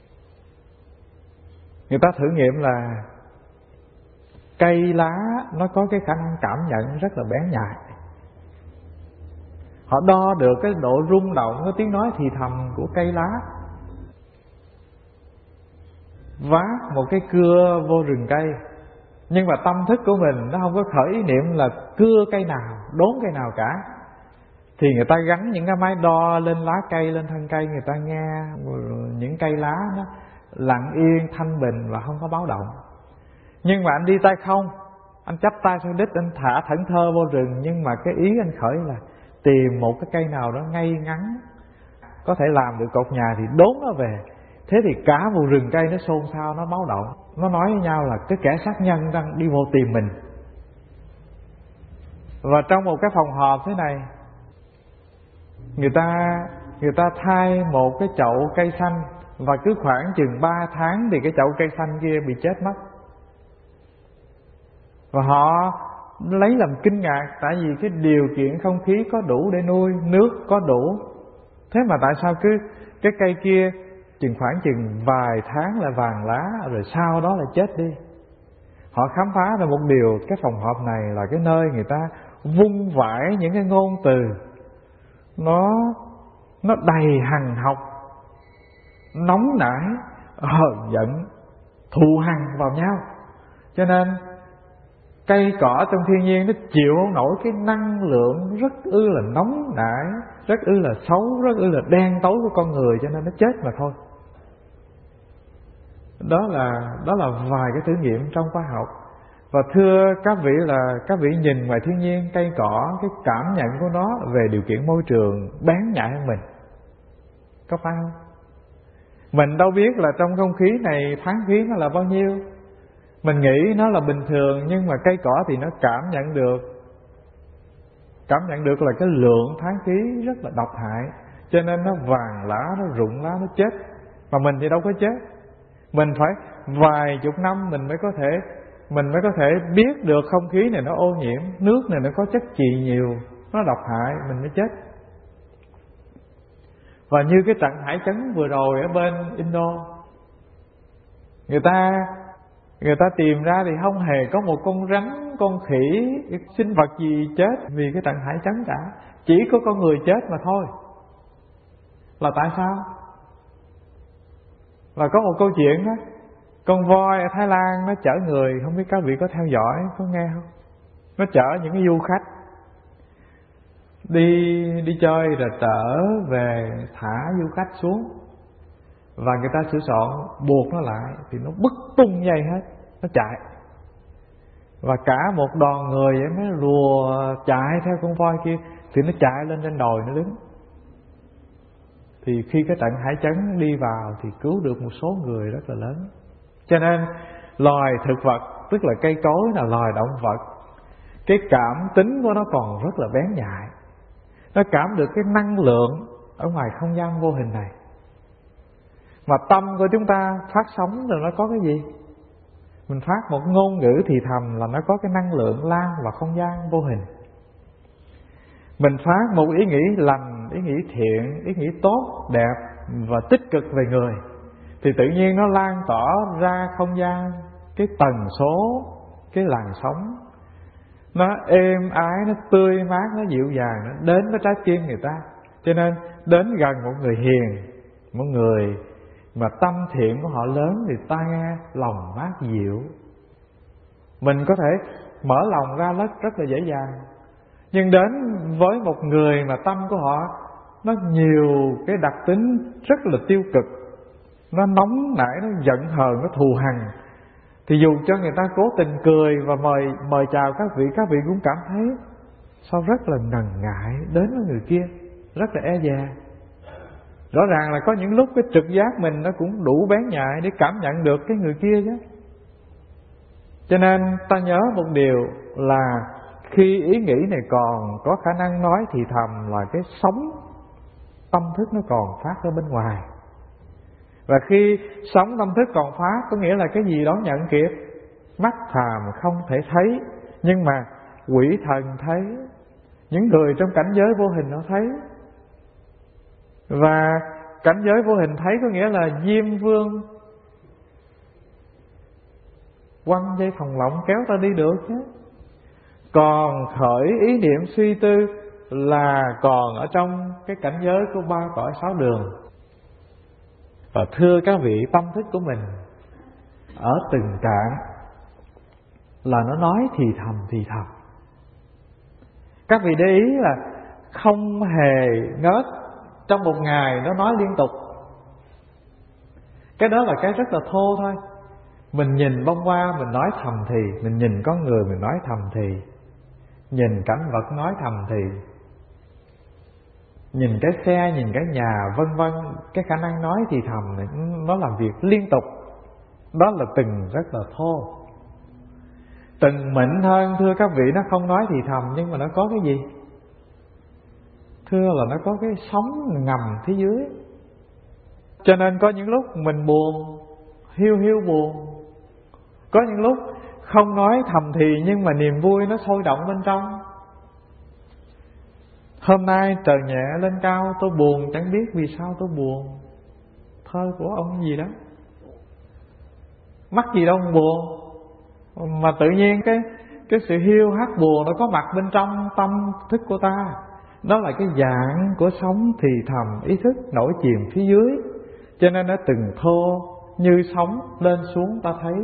Người ta thử nghiệm là cây lá nó có cái khả năng cảm nhận rất là bén nhạy. Họ đo được cái độ rung động, cái tiếng nói thì thầm của cây lá. Vác một cái cưa vô rừng cây, nhưng mà tâm thức của mình nó không có khởi ý niệm là cưa cây nào, đốn cây nào cả. Thì người ta gắn những cái máy đo lên lá cây, lên thân cây, người ta nghe những cây lá nó lặng yên, thanh bình và không có báo động. Nhưng mà anh đi tay không, anh chắp tay sau đít, anh thả thẫn thơ vô rừng, nhưng mà cái ý anh khởi là tìm một cái cây nào đó ngay ngắn, có thể làm được cột nhà thì đốn nó về. Thế thì cả một rừng cây nó xôn xao, nó báo động, nó nói với nhau là cái kẻ sát nhân đang đi vô tìm mình. Và trong một cái phòng họp thế này, Người ta người ta thay một cái chậu cây xanh, và cứ khoảng chừng ba tháng thì cái chậu cây xanh kia bị chết mất. Và họ lấy làm kinh ngạc, tại vì cái điều kiện không khí có đủ để nuôi, nước có đủ. Thế mà tại sao cứ cái cây kia chừng khoảng chừng vài tháng là vàng lá, rồi sau đó là chết đi. Họ khám phá ra một điều, cái phòng họp này là cái nơi người ta vung vãi những cái ngôn từ Nó Nó đầy hằn học, nóng nảy, hờn giận, thù hằn vào nhau. Cho nên cây cỏ trong thiên nhiên nó chịu không nổi cái năng lượng rất ư là nóng nảy, rất ư là xấu, rất ư là đen tối của con người, cho nên nó chết mà thôi. Đó là đó là vài cái thử nghiệm trong khoa học. Và thưa các vị là các vị nhìn ngoài thiên nhiên, cây cỏ, cái cảm nhận của nó về điều kiện môi trường bén nhạy hơn mình, có phải không? Mình đâu biết là trong không khí này thoáng khí nó là bao nhiêu. Mình nghĩ nó là bình thường, nhưng mà cây cỏ thì nó cảm nhận được Cảm nhận được là cái lượng thoáng khí rất là độc hại, cho nên nó vàng lá, nó rụng lá, nó chết. Mà mình thì đâu có chết. Mình phải vài chục năm mình mới có thể Mình mới có thể biết được không khí này nó ô nhiễm, nước này nó có chất chì nhiều, nó độc hại, mình mới chết. Và như cái trận hải chấn vừa rồi ở bên Indo, Người ta Người ta tìm ra thì không hề có một con rắn, con khỉ, sinh vật gì chết vì cái trận hải chấn cả. Chỉ có con người chết mà thôi. Là tại sao? Là có một câu chuyện đó, con voi ở Thái Lan nó chở người, không biết các vị có theo dõi, có nghe không? Nó chở những cái du khách đi đi chơi rồi trở về, thả du khách xuống, và người ta sửa soạn buộc nó lại, thì nó bứt tung dây hết, nó chạy. Và cả một đoàn người vậy mới lùa chạy theo con voi kia, thì nó chạy lên trên đồi nó đứng. Thì khi cái trận hải chấn đi vào thì cứu được một số người rất là lớn. Cho nên loài thực vật, tức là cây cối là loài động vật, cái cảm tính của nó còn rất là bén nhạy. Nó cảm được cái năng lượng ở ngoài không gian vô hình này. Mà tâm của chúng ta phát sóng rồi nó có cái gì? Mình phát một ngôn ngữ thì thầm là nó có cái năng lượng lan vào không gian vô hình. Mình phát một ý nghĩ lành, ý nghĩ thiện, ý nghĩ tốt, đẹp và tích cực về người, thì tự nhiên nó lan tỏa ra không gian, cái tần số, cái làn sóng, nó êm ái, nó tươi mát, nó dịu dàng, nó đến với trái tim người ta. Cho nên đến gần một người hiền, một người mà tâm thiện của họ lớn thì ta nghe lòng mát dịu. Mình có thể mở lòng ra rất, rất là dễ dàng. Nhưng đến với một người mà tâm của họ nó nhiều cái đặc tính rất là tiêu cực, nó nóng nảy, nó giận hờn, nó thù hằn, thì dù cho người ta cố tình cười và mời mời chào các vị, các vị cũng cảm thấy sao rất là ngần ngại đến với người kia, rất là e dè. Rõ ràng là có những lúc cái trực giác mình nó cũng đủ bén nhạy để cảm nhận được cái người kia chứ. Cho nên ta nhớ một điều là khi ý nghĩ này còn có khả năng nói thì thầm là cái sóng tâm thức nó còn phát ở bên ngoài. Và khi sóng tâm thức còn phát có nghĩa là cái gì đó nhận kịp, mắt phàm không thể thấy, nhưng mà quỷ thần thấy, những người trong cảnh giới vô hình nó thấy. Và cảnh giới vô hình thấy có nghĩa là Diêm Vương quăng dây thòng lọng kéo ta đi được chứ. Còn khởi ý niệm suy tư là còn ở trong cái cảnh giới của ba cõi sáu đường. Và thưa các vị, tâm thức của mình ở từng trạng là nó nói thì thầm thì thầm. Các vị để ý là không hề ngớt, trong một ngày nó nói liên tục. Cái đó là cái rất là thô thôi. Mình nhìn bông hoa mình nói thầm thì, mình nhìn con người mình nói thầm thì, nhìn cảnh vật nói thầm thì, nhìn cái xe, nhìn cái nhà, vân vân. Cái khả năng nói thì thầm này nó làm việc liên tục. Đó là từng rất là thô. Từng mịn hơn, thưa các vị, nó không nói thì thầm, nhưng mà nó có cái gì? Thưa là nó có cái sóng ngầm phía dưới. Cho nên có những lúc mình buồn, hiu hiu buồn. Có những lúc không nói thầm thì nhưng mà niềm vui nó sôi động bên trong. Hôm nay trời nhẹ lên cao, tôi buồn chẳng biết vì sao tôi buồn. Thơ của ông gì đó, mắc gì đâu mà buồn. Mà tự nhiên cái cái sự hiu hắt buồn nó có mặt bên trong tâm thức của ta. Đó là cái dạng của sóng thì thầm ý thức nổi chìm phía dưới. Cho nên nó từng thô như sóng lên xuống ta thấy.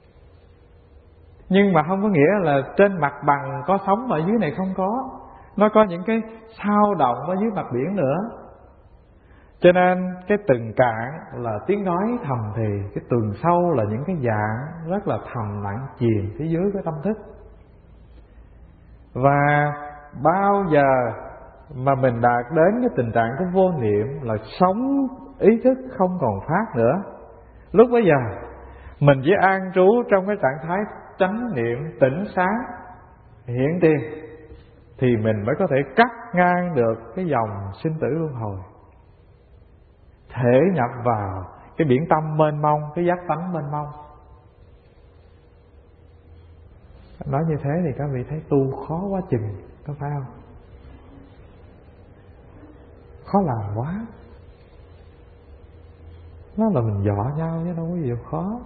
Nhưng mà không có nghĩa là trên mặt bằng có sóng mà ở dưới này không có. Nó có những cái sao động ở dưới mặt biển nữa. Cho nên cái từng cạn là tiếng nói thầm thì, cái tường sâu là những cái dạng rất là thầm lặng chìm phía dưới cái tâm thức. Và bao giờ mà mình đạt đến cái tình trạng của vô niệm là sống ý thức không còn phát nữa, lúc bấy giờ mình chỉ an trú trong cái trạng thái chánh niệm tỉnh sáng hiển tiền, thì mình mới có thể cắt ngang được cái dòng sinh tử luân hồi, thể nhập vào cái biển tâm mênh mông, cái giác tánh mênh mông. Nói như thế thì các vị thấy tu khó quá chừng, có phải không? Khó làm quá. Nó là mình dọ nhau chứ đâu có gì khó.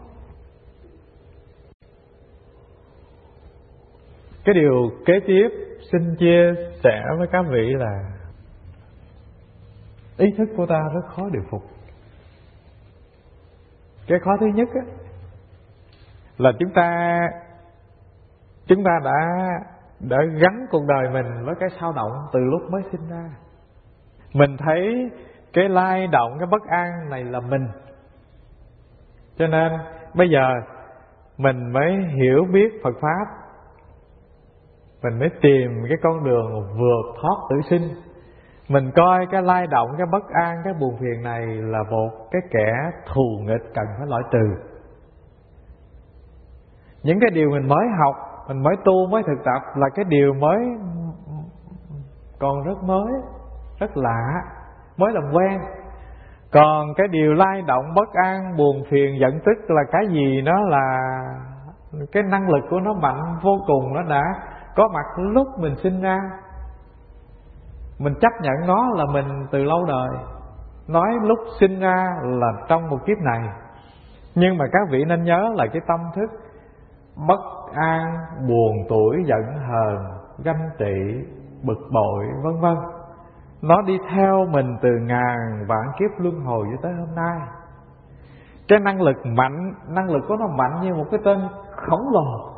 Cái điều kế tiếp xin chia sẻ với các vị là ý thức của ta rất khó điều phục. Cái khó thứ nhất á, là chúng ta Chúng ta đã đã gắn cuộc đời mình với cái sao động từ lúc mới sinh ra. Mình thấy cái lay động, cái bất an này là mình. Cho nên bây giờ mình mới hiểu biết Phật Pháp, mình mới tìm cái con đường vượt thoát tử sinh. Mình coi cái lay động, cái bất an, cái buồn phiền này là một cái kẻ thù nghịch cần phải loại trừ. Những cái điều mình mới học, mình mới tu, mới thực tập là cái điều mới, còn rất mới, rất lạ, mới làm quen. Còn cái điều lay động, bất an, buồn phiền, giận tức là cái gì? Nó là cái năng lực của nó mạnh vô cùng. Nó đã có mặt lúc mình sinh ra. Mình chấp nhận nó là mình từ lâu đời. Nói lúc sinh ra là trong một kiếp này. Nhưng mà các vị nên nhớ là cái tâm thức bất an, buồn tủi, giận hờn, ganh tị, bực bội vân vân, nó đi theo mình từ ngàn vạn kiếp luân hồi cho tới hôm nay. Cái năng lực mạnh, năng lực của nó mạnh như một cái tên khổng lồ.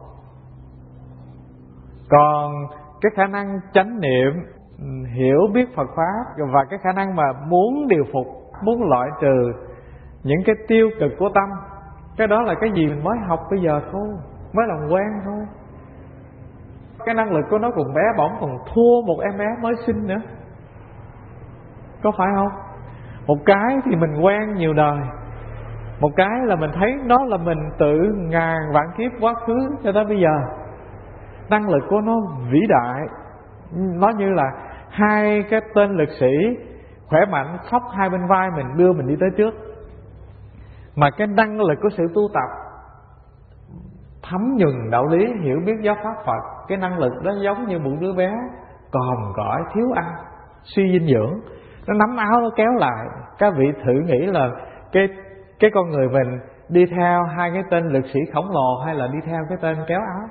Còn cái khả năng chánh niệm, hiểu biết Phật Pháp và cái khả năng mà muốn điều phục, muốn loại trừ những cái tiêu cực của tâm, cái đó là cái gì mình mới học bây giờ thôi, mới làm quen thôi. Cái năng lực của nó còn bé bỏng, còn thua một em bé mới sinh nữa, có phải không? Một cái thì mình quen nhiều đời, một cái là mình thấy nó là mình từ ngàn vạn kiếp quá khứ cho tới bây giờ. Năng lực của nó vĩ đại. Nó như là hai cái tên lực sĩ khỏe mạnh khóc hai bên vai mình, đưa mình đi tới trước. Mà cái năng lực của sự tu tập, thấm nhuần đạo lý, hiểu biết giáo pháp Phật, cái năng lực đó giống như một đứa bé còm cõi, thiếu ăn, suy dinh dưỡng, nó nắm áo nó kéo lại. Các vị thử nghĩ là cái cái con người mình đi theo hai cái tên lực sĩ khổng lồ hay là đi theo cái tên kéo áo?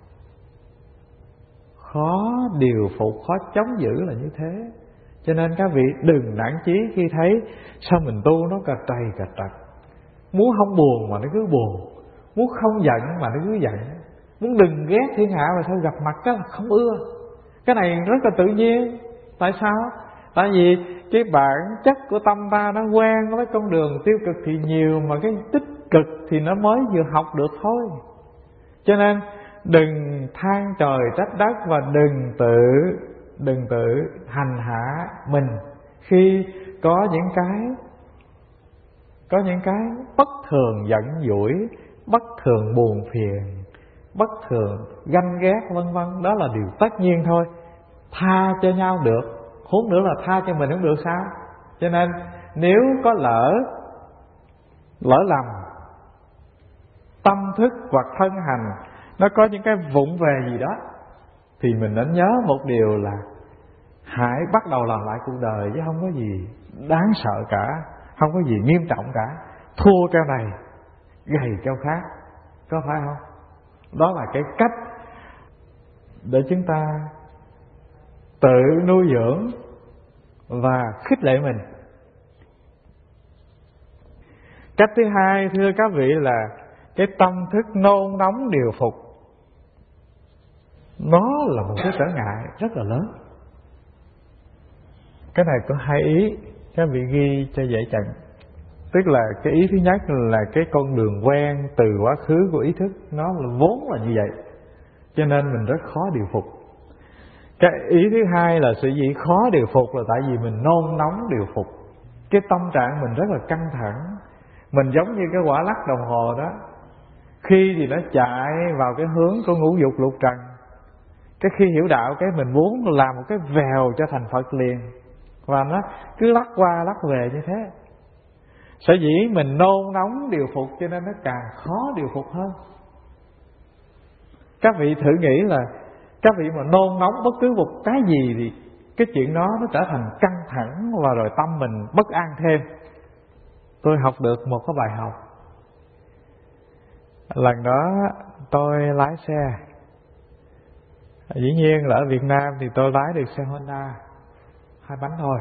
Khó điều phục, khó chống giữ là như thế. Cho nên các vị đừng nản chí khi thấy sao mình tu nó cà trầy cà trật. Muốn không buồn mà nó cứ buồn, muốn không giận mà nó cứ giận, muốn đừng ghét thiên hạ mà sao gặp mặt cái là không ưa. Cái này rất là tự nhiên. Tại sao? Tại vì cái bản chất của tâm ta nó quen với con đường tiêu cực thì nhiều, mà cái tích cực thì nó mới vừa học được thôi. Cho nên đừng than trời trách đất và đừng tự đừng tự hành hạ mình khi có những cái có những cái bất thường giận dỗi, bất thường buồn phiền, bất thường ganh ghét vân vân. Đó là điều tất nhiên thôi. Tha cho nhau được, huống nữa là tha cho mình không được sao? Cho nên nếu có lỡ lỡ lầm, tâm thức hoặc thân hành nó có những cái vụng về gì đó, thì mình nên nhớ một điều là hãy bắt đầu làm lại cuộc đời, chứ không có gì đáng sợ cả, không có gì nghiêm trọng cả. Thua keo này, gầy keo khác, có phải không? Đó là cái cách để chúng ta tự nuôi dưỡng và khích lệ mình. Cách thứ hai, thưa các vị, là cái tâm thức nôn nóng điều phục. Nó là một cái trở ngại rất là lớn. Cái này có hai ý, các vị ghi cho dễ chặn. Tức là cái ý thứ nhất là cái con đường quen từ quá khứ của ý thức, nó là vốn là như vậy, cho nên mình rất khó điều phục. Cái ý thứ hai là sự gì khó điều phục là tại vì mình nôn nóng điều phục. Cái tâm trạng mình rất là căng thẳng. Mình giống như cái quả lắc đồng hồ đó, khi thì nó chạy vào cái hướng của ngũ dục lục trần, cái khi hiểu đạo cái mình muốn làm một cái vèo cho thành Phật liền, và nó cứ lắc qua lắc về như thế. Sở dĩ mình nôn nóng điều phục cho nên nó càng khó điều phục hơn. Các vị thử nghĩ là các vị mà nôn nóng bất cứ một cái gì thì cái chuyện đó nó trở thành căng thẳng, và rồi tâm mình bất an thêm. Tôi học được một cái bài học. Lần đó tôi lái xe, dĩ nhiên là ở Việt Nam thì tôi lái được xe Honda hai bánh thôi,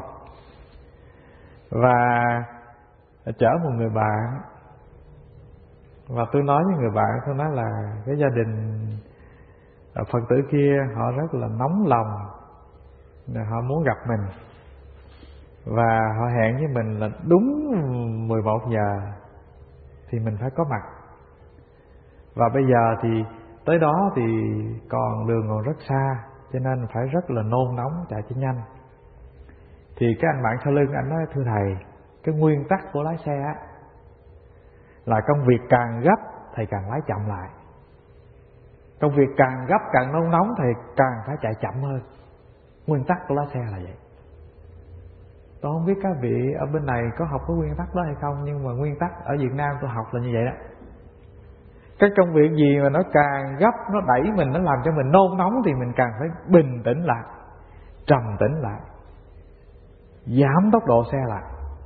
và chở một người bạn. Và tôi nói với người bạn, tôi nói là cái gia đình Phật tử kia họ rất là nóng lòng, họ muốn gặp mình, và họ hẹn với mình là đúng mười một giờ thì mình phải có mặt. Và bây giờ thì tới đó thì còn đường còn rất xa, cho nên phải rất là nôn nóng chạy cho nhanh. Thì cái anh bạn sau lưng anh nói: thưa thầy, cái nguyên tắc của lái xe á là công việc càng gấp thầy càng lái chậm lại, công việc càng gấp càng nôn nóng thầy càng phải chạy chậm hơn. Nguyên tắc của lái xe là vậy. Tôi không biết các vị ở bên này có học cái nguyên tắc đó hay không, nhưng mà nguyên tắc ở Việt Nam tôi học là như vậy đó. Cái công việc gì mà nó càng gấp, nó đẩy mình, nó làm cho mình nôn nóng thì mình càng phải bình tĩnh lại, trầm tĩnh lại, giảm tốc độ xe lại.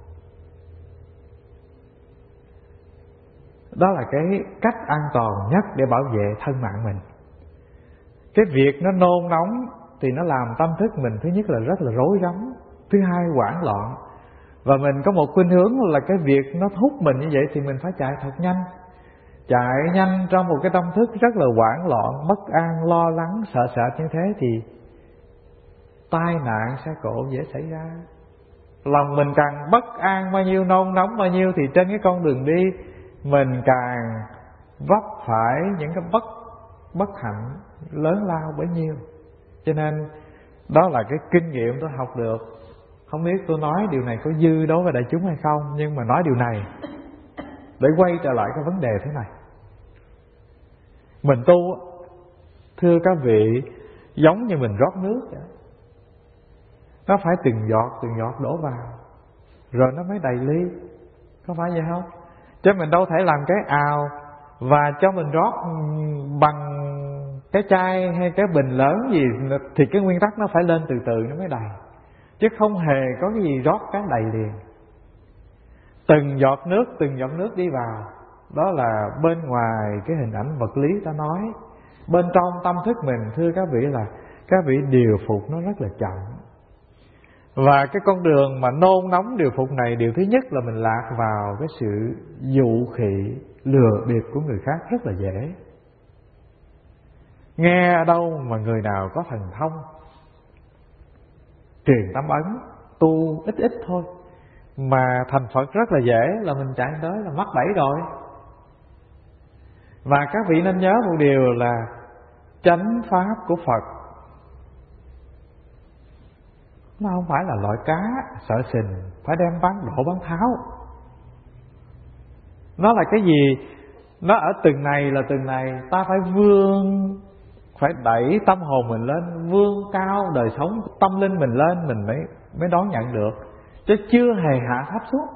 Đó là cái cách an toàn nhất để bảo vệ thân mạng mình. Cái việc nó nôn nóng thì nó làm tâm thức mình thứ nhất là rất là rối rắm, thứ hai hoảng loạn. Và mình có một khuynh hướng là cái việc nó thúc mình như vậy thì mình phải chạy thật nhanh. Chạy nhanh trong một cái tâm thức rất là hoảng loạn, bất an, lo lắng, sợ sệt như thế thì tai nạn xe cộ dễ xảy ra. Lòng mình càng bất an bao nhiêu, nôn nóng bao nhiêu thì trên cái con đường đi mình càng vấp phải những cái bất bất hạnh lớn lao bấy nhiêu. Cho nên đó là cái kinh nghiệm tôi học được. Không biết tôi nói điều này có dư đối với đại chúng hay không, nhưng mà nói điều này để quay trở lại cái vấn đề thế này. Mình tu, thưa các vị, giống như mình rót nước vậy. Nó phải từng giọt từng giọt đổ vào rồi nó mới đầy ly, có phải vậy không? Chứ mình đâu thể làm cái ào và cho mình rót bằng cái chai hay cái bình lớn gì, thì cái nguyên tắc nó phải lên từ từ nó mới đầy, chứ không hề có cái gì rót cái đầy liền. Từng giọt nước từng giọt nước đi vào, đó là bên ngoài cái hình ảnh vật lý ta nói. Bên trong tâm thức mình, thưa các vị, là các vị điều phục nó rất là chậm. Và cái con đường mà nôn nóng điều phục này, điều thứ nhất là mình lạc vào cái sự dụ khị, lừa bịp của người khác rất là dễ. Nghe ở đâu mà người nào có thần thông, truyền tâm ấn, tu ít ít thôi mà thành Phật rất là dễ, là mình chạy tới là mắc bẫy rồi. Và các vị nên nhớ một điều là chánh pháp của Phật nó không phải là loại cá sợ sình phải đem bán đổ bán tháo. Nó là cái gì? Nó ở từng này là từng này. Ta phải vươn, phải đẩy tâm hồn mình lên, vươn cao đời sống tâm linh mình lên, mình mới mới đón nhận được, chứ chưa hề hạ thấp xuống.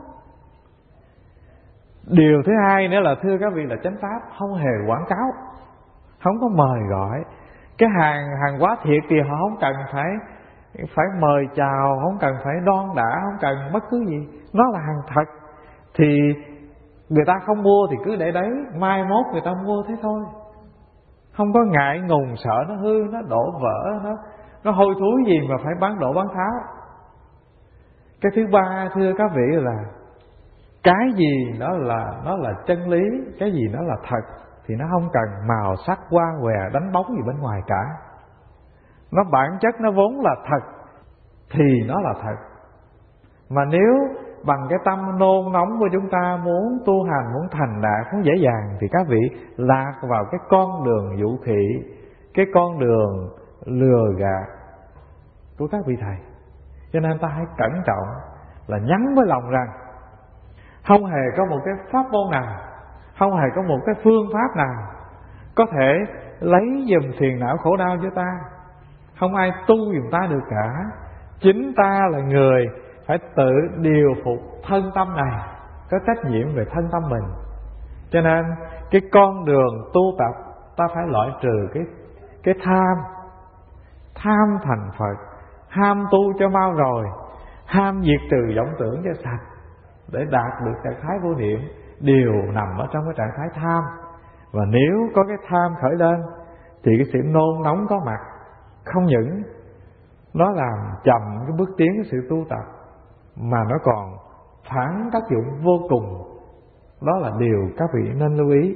Điều thứ hai nữa là, thưa các vị, là chánh pháp không hề quảng cáo, không có mời gọi. Cái hàng hàng hóa thiệt thì họ không cần phải phải mời chào, không cần phải đon đả, không cần bất cứ gì. Nó là hàng thật thì người ta không mua thì cứ để đấy, mai mốt người ta mua thế thôi. Không có ngại ngùng sợ nó hư, nó đổ vỡ, nó nó hôi thối gì mà phải bán đổ bán tháo. Cái thứ ba, thưa các vị, là cái gì nó là nó là chân lý, cái gì nó là thật thì nó không cần màu sắc hoa hòe đánh bóng gì bên ngoài cả. Nó bản chất nó vốn là thật thì nó là thật. Mà nếu bằng cái tâm nôn nóng của chúng ta muốn tu hành, muốn thành đạt, muốn dễ dàng, thì các vị lạc vào cái con đường dụ khị, cái con đường lừa gạt của các vị thầy. Cho nên ta hãy cẩn trọng là nhắn với lòng rằng không hề có một cái pháp môn nào, không hề có một cái phương pháp nào có thể lấy giùm phiền não khổ đau cho ta. Không ai tu giùm ta được cả. Chính ta là người phải tự điều phục thân tâm này, có trách nhiệm về thân tâm mình. Cho nên cái con đường tu tập, ta phải loại trừ cái cái tham, tham thành Phật, ham tu cho mau rồi, ham diệt trừ vọng tưởng cho sạch, để đạt được trạng thái vô niệm, đều nằm ở trong cái trạng thái tham. Và nếu có cái tham khởi lên thì cái sự nôn nóng có mặt, không những nó làm chậm cái bước tiến cái sự tu tập, mà nó còn phản tác dụng vô cùng. Đó là điều các vị nên lưu ý.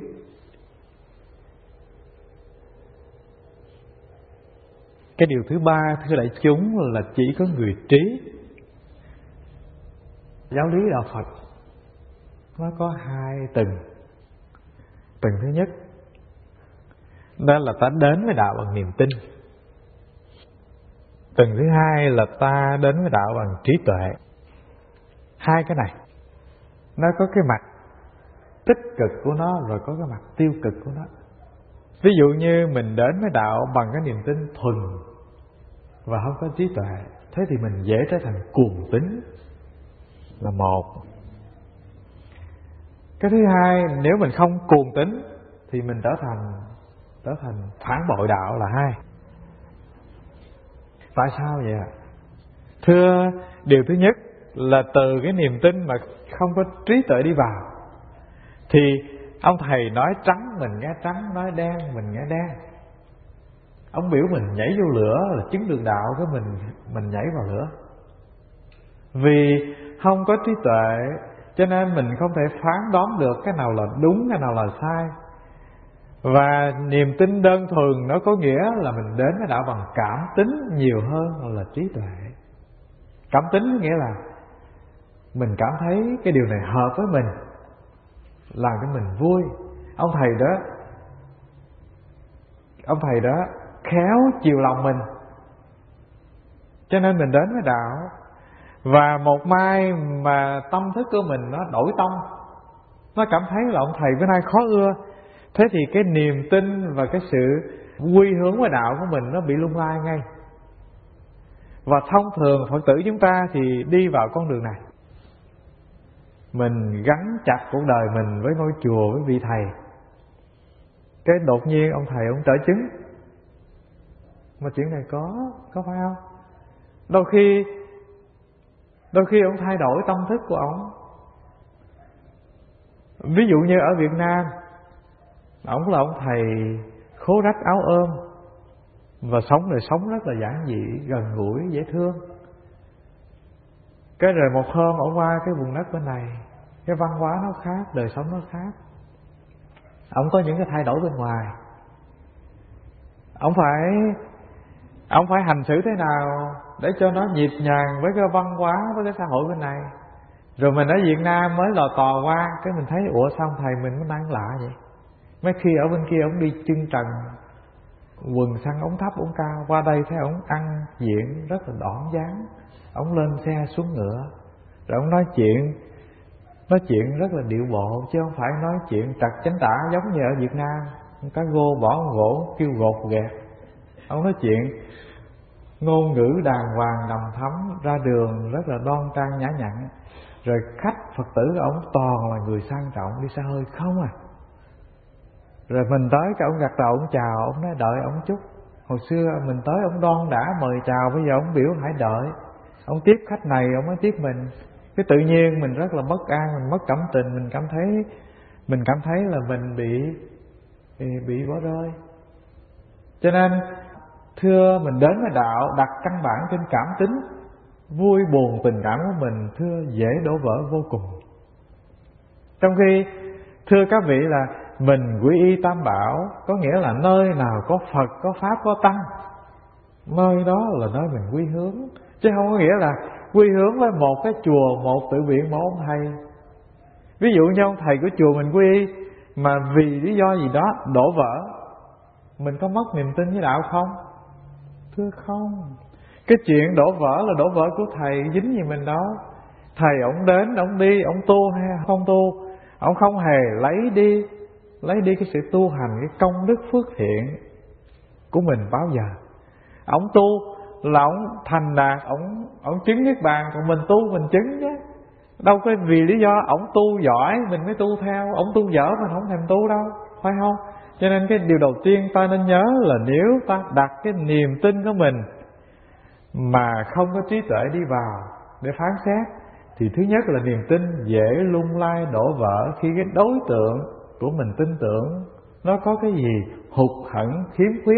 Cái điều thứ ba, thưa đại chúng, là chỉ có người trí. Giáo lý đạo Phật nó có hai tầng. Tầng thứ nhất Đó là ta đến với đạo bằng niềm tin. Tầng thứ hai là ta đến với đạo bằng trí tuệ. Hai cái này nó có cái mặt tích cực của nó, rồi có cái mặt tiêu cực của nó. Ví dụ như mình đến với đạo bằng cái niềm tin thuần và không có trí tuệ, thế thì mình dễ trở thành cuồng tín là một. Cái thứ hai, nếu mình không cuồng tín thì mình trở thành trở thành phản bội đạo là hai. Tại sao vậy ạ? Thưa, điều thứ nhất là từ cái niềm tin mà không có trí tuệ đi vào thì ông thầy nói trắng mình nghe trắng, nói đen mình nghe đen. Ông biểu mình nhảy vô lửa là chứng đường đạo, cái mình mình nhảy vào lửa. Vì không có trí tuệ cho nên mình không thể phán đoán được cái nào là đúng, cái nào là sai. Và niềm tin đơn thuần nó có nghĩa là mình đến với đạo bằng cảm tính nhiều hơn là trí tuệ. Cảm tính có nghĩa là mình cảm thấy cái điều này hợp với mình, làm cho mình vui. Ông thầy đó Ông thầy đó khéo chiều lòng mình, cho nên mình đến với đạo. Và một mai mà tâm thức của mình nó đổi tông, nó cảm thấy là ông thầy bữa nay khó ưa, thế thì cái niềm tin và cái sự quy hướng với đạo của mình nó bị lung lay ngay. Và thông thường Phật tử chúng ta thì đi vào con đường này, mình gắn chặt cuộc đời mình với ngôi chùa, với vị thầy. Cái đột nhiên ông thầy ông trở chứng. Mà chuyện này có có phải không? Đôi khi Đôi khi ông thay đổi tâm thức của ông. Ví dụ như ở Việt Nam, ông là ông thầy khố rách áo ôm và sống đời sống rất là giản dị, gần gũi, dễ thương. Cái rồi một hôm ông qua cái vùng đất bên này, cái văn hóa nó khác, đời sống nó khác. Ông có những cái thay đổi bên ngoài. Ông phải Ông phải hành xử thế nào để cho nó nhịp nhàng với cái văn hóa, với cái xã hội bên này. Rồi mình ở Việt Nam mới lò tò qua, cái mình thấy ủa sao thầy mình có năng lạ vậy. Mấy khi ở bên kia ông đi chân trần, quần xăng ống thấp ống cao, qua đây thấy ông ăn diện rất là đoản dáng. Ông lên xe xuống ngựa, rồi ông nói chuyện Nói chuyện rất là điệu bộ, chứ không phải nói chuyện trật chánh tả giống như ở Việt Nam. Cá gô bỏ gỗ kêu gột gẹt. Ông nói chuyện ngôn ngữ đàng hoàng đầm thấm, ra đường rất là đoan trang nhã nhặn. Rồi khách Phật tử của ông toàn là người sang trọng, đi xe hơi không à. Rồi mình tới cái ông gật đầu ông chào, ông nói đợi ông chút. Hồi xưa mình tới ông đoan đã mời chào, bây giờ ông biểu hãy đợi. Ông tiếp khách này ông mới tiếp mình. Cái tự nhiên mình rất là bất an, mình mất cảm tình, mình cảm thấy mình cảm thấy là mình bị bị bỏ rơi. Cho nên thưa, mình đến với đạo đặt căn bản trên cảm tính, vui buồn tình cảm của mình thưa dễ đổ vỡ vô cùng. Trong khi thưa các vị là mình quy y Tam Bảo, có nghĩa là nơi nào có Phật, có Pháp, có Tăng, nơi đó là nơi mình quy hướng. Chứ không có nghĩa là quy hướng với một cái chùa, một tự viện, một ông thầy. Ví dụ như ông thầy của chùa mình quy y, mà vì lý do gì đó đổ vỡ, mình có mất niềm tin với đạo không? Thưa không. Cái chuyện đổ vỡ là đổ vỡ của thầy, dính gì mình đâu. Thầy ổng đến, ổng đi, ổng tu hay không tu, ổng không hề lấy đi Lấy đi cái sự tu hành, cái công đức phước thiện của mình bao giờ. Ổng tu là ổng thành đạt, ổng ổng chứng niết bàn, còn mình tu mình chứng chứ. Đâu có vì lý do ổng tu giỏi mình mới tu theo, ổng tu dở mình không thèm tu đâu, phải không? Cho nên cái điều đầu tiên ta nên nhớ là nếu ta đặt cái niềm tin của mình mà không có trí tuệ đi vào để phán xét, thì thứ nhất là niềm tin dễ lung lay đổ vỡ khi cái đối tượng của mình tin tưởng nó có cái gì hụt hẫng khiếm khuyết.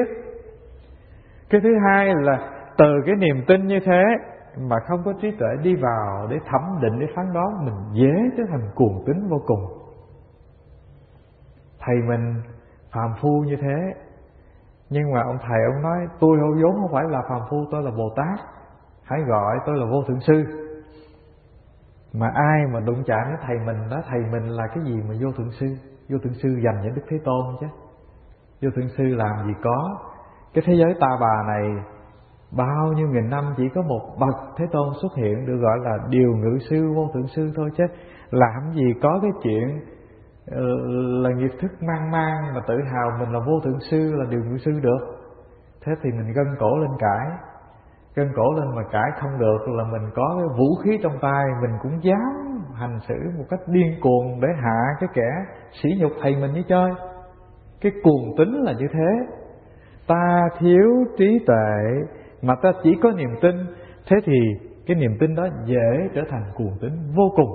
Cái thứ hai là từ cái niềm tin như thế mà không có trí tuệ đi vào để thẩm định, để phán đoán, mình dễ trở thành cuồng tín vô cùng. Thầy mình phàm phu như thế, nhưng mà ông thầy ông nói tôi vốn không phải là phàm phu, tôi là Bồ Tát, hãy gọi tôi là Vô Thượng Sư. Mà ai mà đụng chạm với thầy mình đó, thầy mình là cái gì mà Vô Thượng Sư? Vô Thượng Sư dành cho Đức Thế Tôn chứ. Vô Thượng Sư làm gì có. Cái thế giới ta bà này bao nhiêu nghìn năm chỉ có một bậc Thế Tôn xuất hiện được gọi là Điều Ngự Sư, Vô Thượng Sư thôi, chứ làm gì có cái chuyện là nghiệp thức mang mang mà tự hào mình là Vô Thượng Sư, là Điều Ngự Sư được. Thế thì mình gân cổ lên cãi, gân cổ lên mà cãi không được là mình có cái vũ khí trong tay, mình cũng dám hành xử một cách điên cuồng để hạ cái kẻ sỉ nhục thầy mình như chơi. Cái cuồng tín là như thế. Ta thiếu trí tuệ mà ta chỉ có niềm tin, thế thì cái niềm tin đó dễ trở thành cuồng tín vô cùng.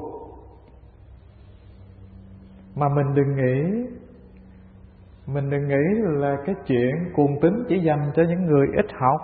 Mà mình đừng nghĩ Mình đừng nghĩ là cái chuyện cuồng tín chỉ dành cho những người ít học.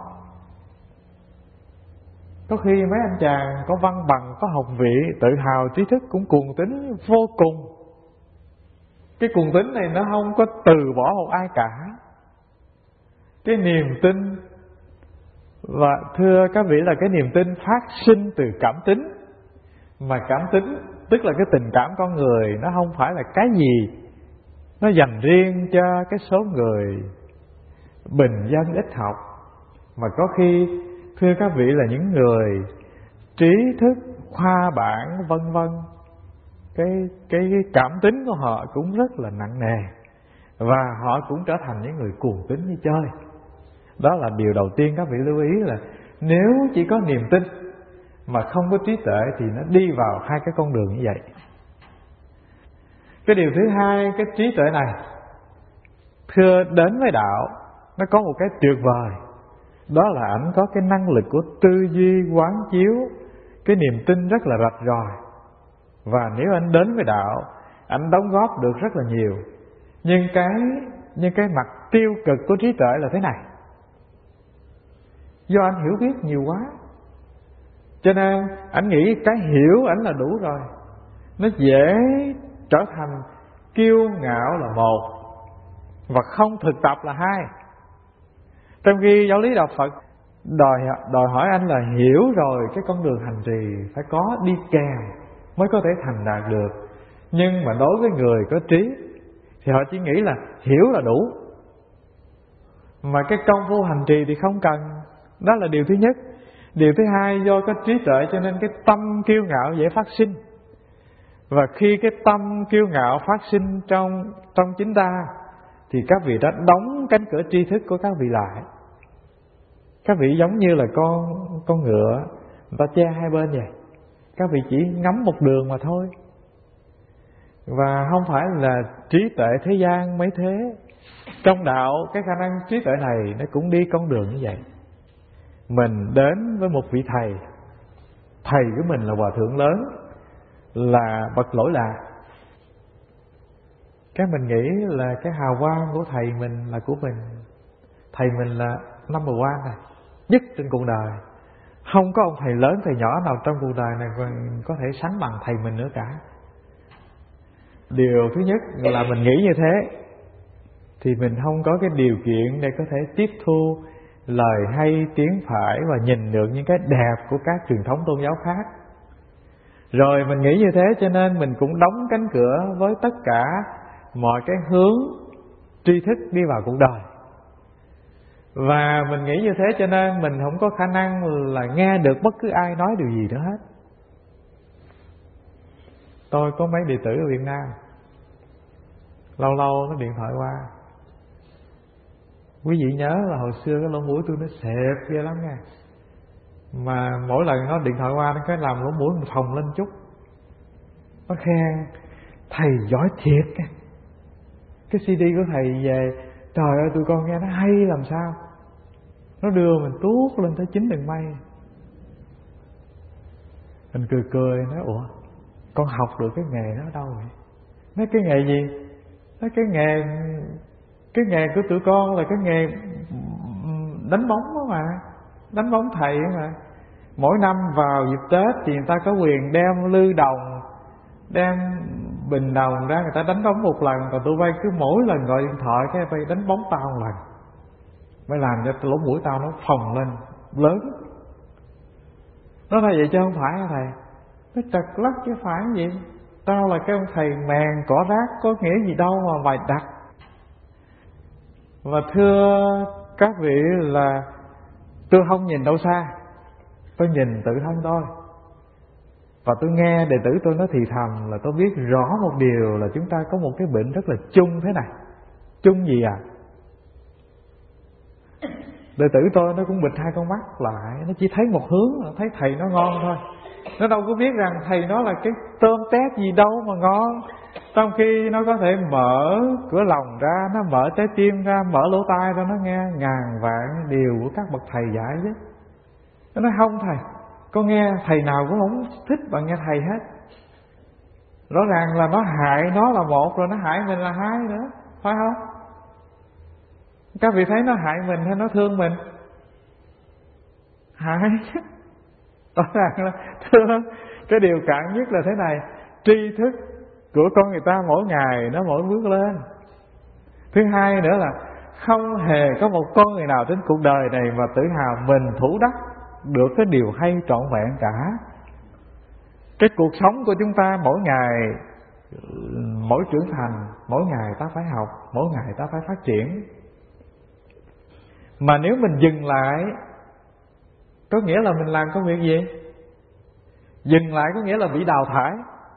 Có khi mấy anh chàng có văn bằng, có học vị, tự hào trí thức cũng cuồng tín vô cùng. Cái cuồng tín này nó không có từ bỏ một ai cả. Cái niềm tin, và thưa các vị là cái niềm tin phát sinh từ cảm tính. Mà cảm tính tức là cái tình cảm con người, nó không phải là cái gì nó dành riêng cho cái số người bình dân ít học, mà có khi thưa các vị là những người trí thức, khoa bảng vân vân, cái, cái cái cảm tính của họ cũng rất là nặng nề, và họ cũng trở thành những người cuồng tín như chơi. Đó là điều đầu tiên các vị lưu ý, là nếu chỉ có niềm tin mà không có trí tuệ thì nó đi vào hai cái con đường như vậy. Cái điều thứ hai, cái trí tuệ này thưa đến với đạo nó có một cái tuyệt vời, đó là ảnh có cái năng lực của tư duy quán chiếu, cái niềm tin rất là rạch ròi. Và nếu anh đến với đạo, anh đóng góp được rất là nhiều. Nhưng cái nhưng cái mặt tiêu cực của trí tuệ là thế này: do anh hiểu biết nhiều quá, cho nên anh nghĩ cái hiểu ảnh là đủ rồi. Nó dễ trở thành kiêu ngạo là một, và không thực tập là hai. Trong khi giáo lý đạo Phật đòi, đòi hỏi anh là hiểu rồi cái con đường hành trì phải có đi kèm mới có thể thành đạt được. Nhưng mà đối với người có trí thì họ chỉ nghĩ là hiểu là đủ, mà cái công phu hành trì thì không cần. Đó là điều thứ nhất. Điều thứ hai, do có trí tuệ cho nên cái tâm kiêu ngạo dễ phát sinh. Và khi cái tâm kiêu ngạo phát sinh trong, trong chính ta thì các vị đã đóng cánh cửa tri thức của các vị lại. Các vị giống như là con, con ngựa, người ta che hai bên vậy. Các vị chỉ ngắm một đường mà thôi. Và không phải là trí tuệ thế gian mấy thế. Trong đạo cái khả năng trí tuệ này nó cũng đi con đường như vậy. Mình đến với một vị thầy, thầy của mình là hòa thượng lớn, là bậc lỗi lạc. Cái mình nghĩ là cái hào quang của thầy mình là của mình. Thầy mình là number one này, nhất trên cuộc đời. Không có ông thầy lớn, thầy nhỏ nào trong cuộc đời này có thể sánh bằng thầy mình nữa cả. Điều thứ nhất là mình nghĩ như thế thì mình không có cái điều kiện để có thể tiếp thu lời hay tiếng phải và nhìn được những cái đẹp của các truyền thống tôn giáo khác. Rồi mình nghĩ như thế cho nên mình cũng đóng cánh cửa với tất cả mọi cái hướng tri thức đi vào cuộc đời. Và mình nghĩ như thế cho nên mình không có khả năng là nghe được bất cứ ai nói điều gì nữa hết. Tôi có mấy đệ tử ở Việt Nam, lâu lâu nó điện thoại qua: quý vị nhớ là hồi xưa cái lỗ mũi tôi nó xẹp ghê lắm nha, mà mỗi lần nó điện thoại qua nó cái làm lỗ mũi mình phồng lên chút. Nó khen thầy giỏi thiệt. Cái xê đê của thầy về, trời ơi tụi con nghe nó hay làm sao. Nó đưa mình tuốt lên tới chín đường mây. Mình cười cười nói: ủa, con học được cái nghề đó ở đâu vậy? Nói cái nghề gì? Nói cái nghề Cái nghề của tụi con là cái nghề đánh bóng đó mà, đánh bóng thầy đó mà. Mỗi năm vào dịp Tết thì người ta có quyền đem lư đồng, đem bình đồng ra, người ta đánh bóng một lần. Còn tụi bay cứ mỗi lần gọi điện thoại cái bay đánh bóng tao một lần, mới làm cho lỗ mũi tao nó phồng lên lớn. Nó nói vậy chứ không phải hả thầy? Nó trật lắc chứ phải gì. Tao là cái ông thầy mèn cỏ rác, có nghĩa gì đâu mà mày đặt. Và thưa các vị là tôi không nhìn đâu xa, tôi nhìn tự thân tôi. Và tôi nghe đệ tử tôi nói thì thầm là tôi biết rõ một điều là chúng ta có một cái bệnh rất là chung thế này. Chung gì à? Đệ tử tôi nó cũng bịt hai con mắt lại, nó chỉ thấy một hướng, thấy thầy nó ngon thôi. Nó đâu có biết rằng thầy nó là cái tôm tép gì đâu mà ngon. Trong khi nó có thể mở cửa lòng ra, nó mở trái tim ra, mở lỗ tai ra, nó nghe ngàn vạn điều của các bậc thầy dạy chứ. Nó nói không thầy, con nghe thầy nào cũng không thích bằng nghe thầy hết. Rõ ràng là nó hại nó là một, rồi nó hại mình là hai nữa, phải không? Các vị thấy nó hại mình hay nó thương mình? Hại. Rõ ràng là thương. Cái điều cạn nhất là thế này, tri thức của con người ta mỗi ngày nó mỗi bước lên. Thứ hai nữa là không hề có một con người nào trên cuộc đời này mà tự hào mình thủ đắc được cái điều hay trọn vẹn cả. Cái cuộc sống của chúng ta mỗi ngày, mỗi trưởng thành, mỗi ngày ta phải học, mỗi ngày ta phải phát triển. Mà nếu mình dừng lại, có nghĩa là mình làm công việc gì? Dừng lại có nghĩa là bị đào thải.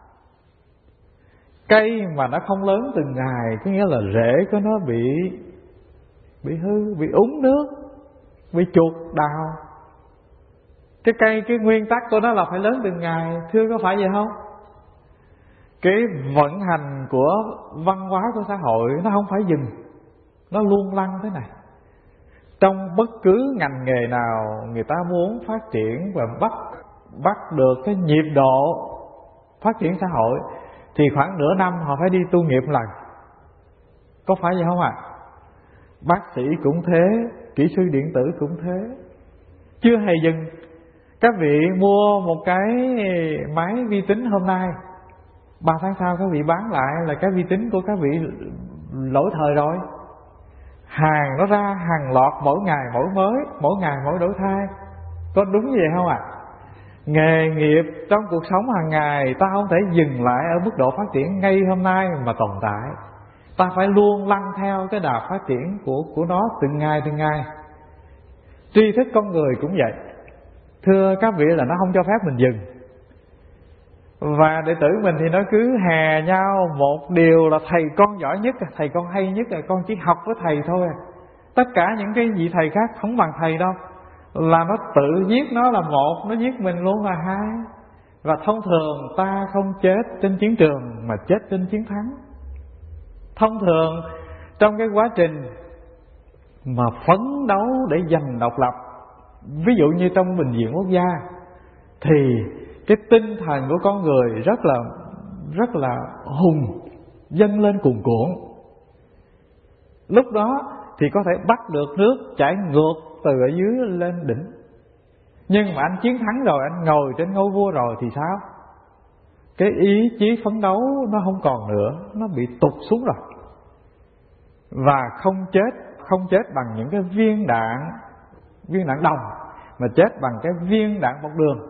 Cây mà nó không lớn từng ngày có nghĩa là rễ của nó bị bị hư, bị úng nước, bị chuột đào. Cái cây, cái nguyên tắc của nó là phải lớn từng ngày, thưa có phải vậy không? Cái vận hành của văn hóa của xã hội nó không phải dừng, nó luôn lăn thế này. Trong bất cứ ngành nghề nào người ta muốn phát triển và bắt bắt được cái nhịp độ phát triển xã hội thì khoảng nửa năm họ phải đi tu nghiệp một lần. Có phải vậy không ạ? À? Bác sĩ cũng thế, kỹ sư điện tử cũng thế. Chưa hề dừng. Các vị mua một cái máy vi tính hôm nay, ba tháng sau các vị bán lại là cái vi tính của các vị lỗi thời rồi. Hàng nó ra hàng loạt, mỗi ngày mỗi mới, mỗi ngày mỗi đổi thay. Có đúng như vậy không ạ? À? Nghề nghiệp trong cuộc sống hàng ngày ta không thể dừng lại ở mức độ phát triển ngay hôm nay mà tồn tại. Ta phải luôn lăn theo cái đà phát triển của của nó từng ngày từng ngày. Tri thức con người cũng vậy. Thưa các vị là nó không cho phép mình dừng. Và đệ tử mình thì nó cứ hè nhau một điều là thầy con giỏi nhất, thầy con hay nhất, là con chỉ học với thầy thôi. Tất cả những cái vị thầy khác không bằng thầy đâu. Là nó tự giết nó là một, nó giết mình luôn là hai. Và thông thường ta không chết trên chiến trường mà chết trên chiến thắng. Thông thường trong cái quá trình mà phấn đấu để giành độc lập, ví dụ như trong Bình viện Quốc gia, thì cái tinh thần của con người rất là rất là hùng, dâng lên cuồn cuộn. Lúc đó thì có thể bắt được nước chảy ngược từ ở dưới lên đỉnh. Nhưng mà anh chiến thắng rồi, anh ngồi trên ngôi vua rồi thì sao? Cái ý chí phấn đấu nó không còn nữa, nó bị tụt xuống rồi. Và không chết, không chết bằng những cái viên đạn, viên đạn đồng, mà chết bằng cái viên đạn bọc đường.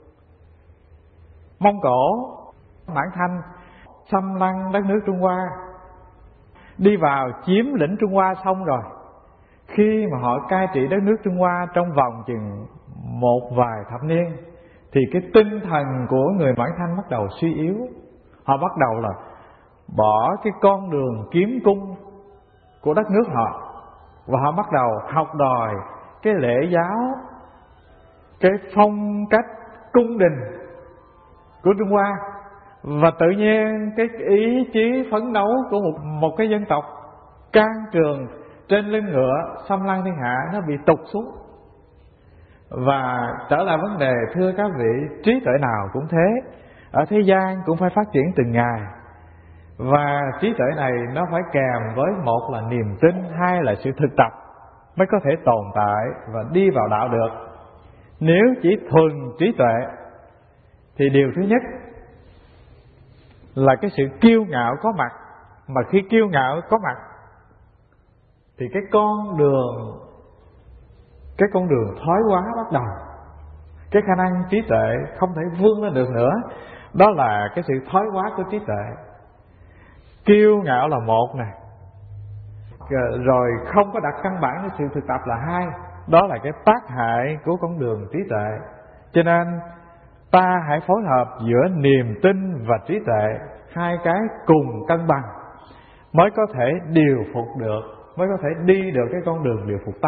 Mông Cổ, Mãn Thanh xâm lăng đất nước Trung Hoa, đi vào chiếm lĩnh Trung Hoa xong rồi, khi mà họ cai trị đất nước Trung Hoa trong vòng chừng một vài thập niên, thì cái tinh thần của người Mãn Thanh bắt đầu suy yếu. Họ bắt đầu là bỏ cái con đường kiếm cung của đất nước họ, và họ bắt đầu học đòi cái lễ giáo, cái phong cách cung đình của Trung Hoa. Và tự nhiên cái ý chí phấn đấu của một, một cái dân tộc can trường trên lưng ngựa xâm lăng thiên hạ nó bị tụt xuống. Và trở lại vấn đề, thưa các vị, trí tuệ nào cũng thế, ở thế gian cũng phải phát triển từng ngày. Và trí tuệ này nó phải kèm với một là niềm tin, hai là sự thực tập mới có thể tồn tại và đi vào đạo được. Nếu chỉ thuần trí tuệ thì điều thứ nhất là cái sự kiêu ngạo có mặt. Mà khi kiêu ngạo có mặt thì cái con đường Cái con đường thoái hóa bắt đầu. Cái khả năng trí tuệ không thể vươn lên được nữa. Đó là cái sự thoái hóa của trí tuệ. Kiêu ngạo là một nè, rồi không có đặt căn bản cho sự thực tập là hai. Đó là cái tác hại của con đường trí tuệ. Cho nên ta hãy phối hợp giữa niềm tin và trí tuệ, hai cái cùng cân bằng mới có thể điều phục được, mới có thể đi được cái con đường điều phục tâm.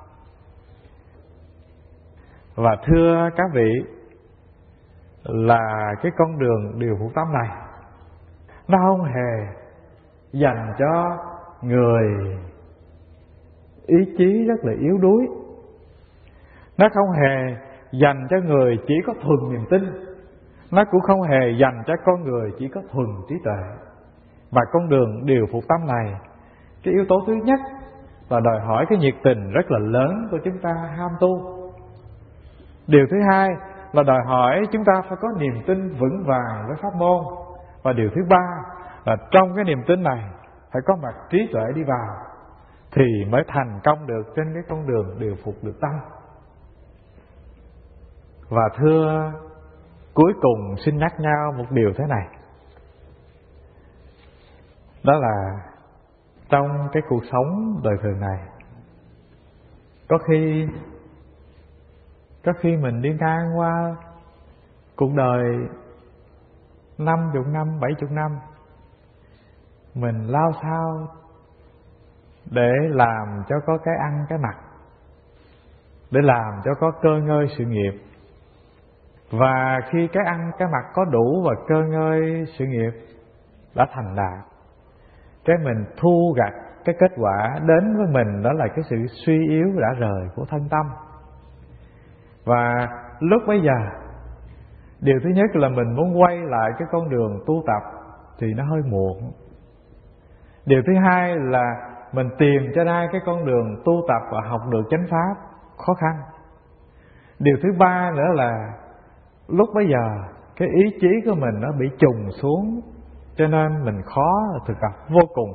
Và thưa các vị, là cái con đường điều phục tâm này nó không hề dành cho người ý chí rất là yếu đuối. Nó không hề dành cho người chỉ có thuần niềm tin. Nó cũng không hề dành cho con người chỉ có thuần trí tuệ. Và con đường điều phục tâm này, cái yếu tố thứ nhất là đòi hỏi cái nhiệt tình rất là lớn của chúng ta ham tu. Điều thứ hai là đòi hỏi chúng ta phải có niềm tin vững vàng với pháp môn. Và điều thứ ba là trong cái niềm tin này phải có mặt trí tuệ đi vào, thì mới thành công được trên cái con đường điều phục được tâm. Và thưa, cuối cùng xin nhắc nhau một điều thế này. Đó là trong cái cuộc sống đời thường này, Có khi Có khi mình đi ngang qua cuộc đời năm chục năm, bảy chục năm, mình lao sao để làm cho có cái ăn cái mặc, để làm cho có cơ ngơi sự nghiệp. Và khi cái ăn cái mặc có đủ và cơ ngơi sự nghiệp đã thành đạt, cái mình thu gặt cái kết quả đến với mình, đó là cái sự suy yếu đã rời của thân tâm. Và lúc bấy giờ, điều thứ nhất là mình muốn quay lại cái con đường tu tập thì nó hơi muộn. Điều thứ hai là mình tìm cho ra cái con đường tu tập và học được chánh pháp khó khăn. Điều thứ ba nữa là lúc bấy giờ cái ý chí của mình nó bị trùng xuống, cho nên mình khó thực tập vô cùng.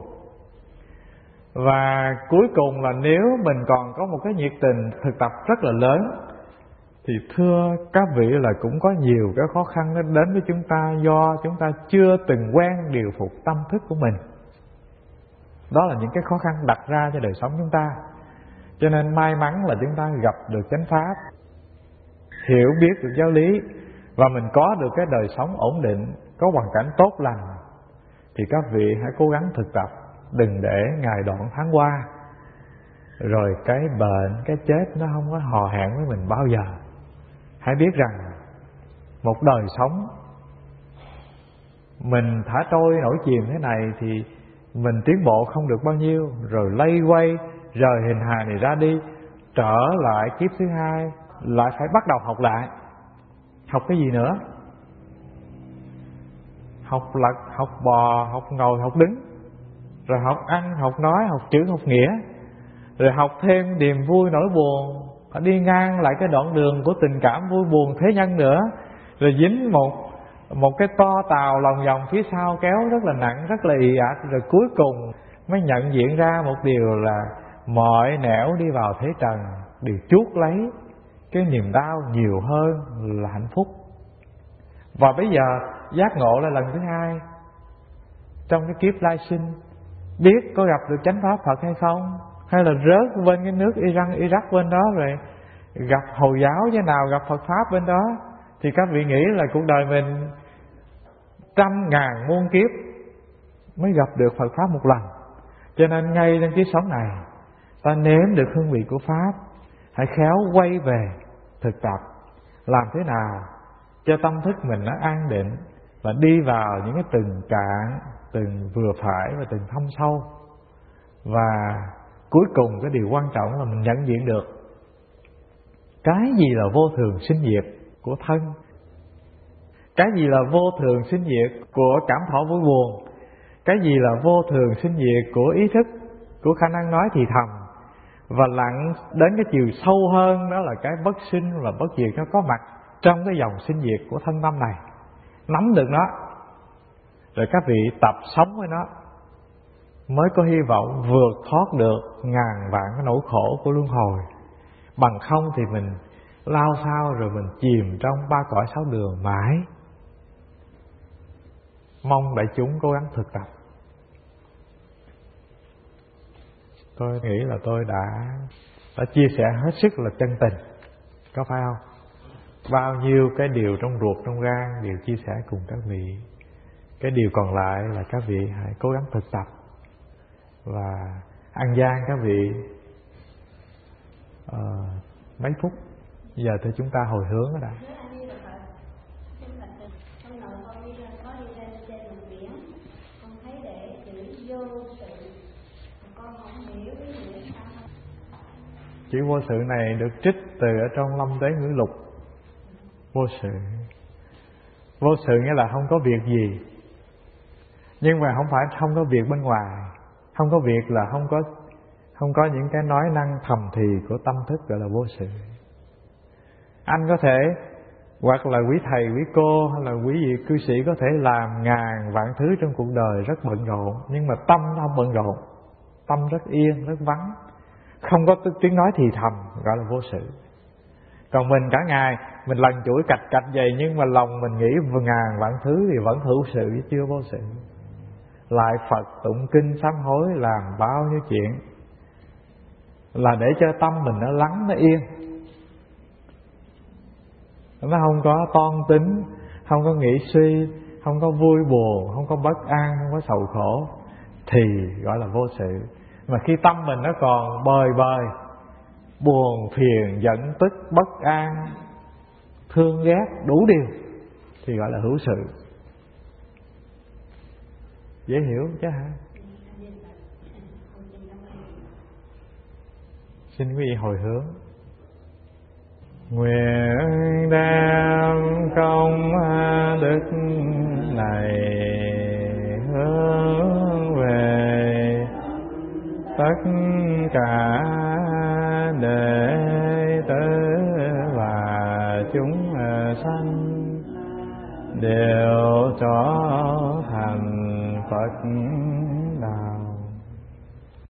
Và cuối cùng là nếu mình còn có một cái nhiệt tình thực tập rất là lớn, thì thưa các vị là cũng có nhiều cái khó khăn nó đến với chúng ta do chúng ta chưa từng quen điều phục tâm thức của mình. Đó là những cái khó khăn đặt ra cho đời sống chúng ta. Cho nên may mắn là chúng ta gặp được chánh pháp, hiểu biết được giáo lý, và mình có được cái đời sống ổn định, có hoàn cảnh tốt lành, thì các vị hãy cố gắng thực tập, đừng để ngày đoạn tháng qua, rồi cái bệnh, cái chết nó không có hò hẹn với mình bao giờ. Hãy biết rằng một đời sống mình thả trôi nổi chìm thế này thì mình tiến bộ không được bao nhiêu, rồi lây quay rời hình hài này ra đi, trở lại kiếp thứ hai lại phải bắt đầu học lại. Học cái gì nữa? Học lật, học bò, học ngồi, học đứng, rồi học ăn, học nói, học chữ, học nghĩa, rồi học thêm niềm vui nỗi buồn, đi ngang lại cái đoạn đường của tình cảm vui buồn thế nhân nữa, rồi dính một một cái to tàu lòng vòng phía sau kéo rất là nặng, rất là ì ạch, rồi cuối cùng mới nhận diện ra một điều là mọi nẻo đi vào thế trần đều chuốc lấy cái niềm đau nhiều hơn là hạnh phúc. Và bây giờ giác ngộ là lần thứ hai trong cái kiếp lai sinh, biết có gặp được chánh pháp Phật hay không, hay là rớt bên cái nước Iran, Iraq bên đó, rồi gặp Hồi giáo thế nào, gặp Phật Pháp bên đó, thì các vị nghĩ là cuộc đời mình trăm ngàn muôn kiếp mới gặp được Phật Pháp một lần. Cho nên ngay trong kiếp sống này, ta nếm được hương vị của Pháp, hãy khéo quay về thực tập, làm thế nào cho tâm thức mình nó an định và đi vào những cái từng cạn, từng vừa phải và từng thâm sâu. Và cuối cùng cái điều quan trọng là mình nhận diện được cái gì là vô thường sinh diệt của thân, cái gì là vô thường sinh diệt của cảm thọ vui buồn, cái gì là vô thường sinh diệt của ý thức, của khả năng nói thì thầm, và lặn đến cái chiều sâu hơn, đó là cái bất sinh và bất diệt nó có mặt trong cái dòng sinh diệt của thân tâm này. Nắm được nó, rồi các vị tập sống với nó, mới có hy vọng vượt thoát được ngàn vạn cái nỗi khổ của luân hồi. Bằng không thì mình lao sao rồi mình chìm trong ba cõi sáu đường mãi. Mong đại chúng cố gắng thực tập. tôi nghĩ là tôi đã đã chia sẻ hết sức là chân tình, có phải không? Bao nhiêu cái điều trong ruột trong gan đều chia sẻ cùng các vị. Cái điều còn lại là các vị hãy cố gắng thực tập và ăn gian các vị uh, mấy phút. Giờ thì chúng ta hồi hướng đó đã. Chữ vô sự này được trích từ ở trong Lâm Tế Ngữ Lục. Vô sự, vô sự nghĩa là không có việc gì, nhưng mà không phải không có việc bên ngoài. Không có việc là không có không có những cái nói năng thầm thì của tâm thức, gọi là vô sự. Anh có thể, hoặc là quý thầy, quý cô hay là quý vị cư sĩ có thể làm ngàn vạn thứ trong cuộc đời rất bận rộn, nhưng mà tâm nó không bận rộn. Tâm rất yên, rất vắng, không có tiếng nói thì thầm, gọi là vô sự. Còn mình cả ngày mình lần chuỗi cạch cạch vậy, nhưng mà lòng mình nghĩ ngàn vạn thứ thì vẫn hữu sự chứ chưa vô sự. Lại Phật tụng kinh sám hối, làm bao nhiêu chuyện là để cho tâm mình nó lắng, nó yên, nó không có toan tính, không có nghĩ suy, không có vui buồn, không có bất an, không có sầu khổ, thì gọi là vô sự. Mà khi tâm mình nó còn bời bời, buồn phiền, giận tức, bất an, thương ghét, đủ điều, thì gọi là hữu sự. Dễ hiểu chứ hả? Xin quý vị hồi hướng. Nguyện đem công đức này hướng về tất cả đệ tử và chúng sanh, đều cho thành Phật đạo.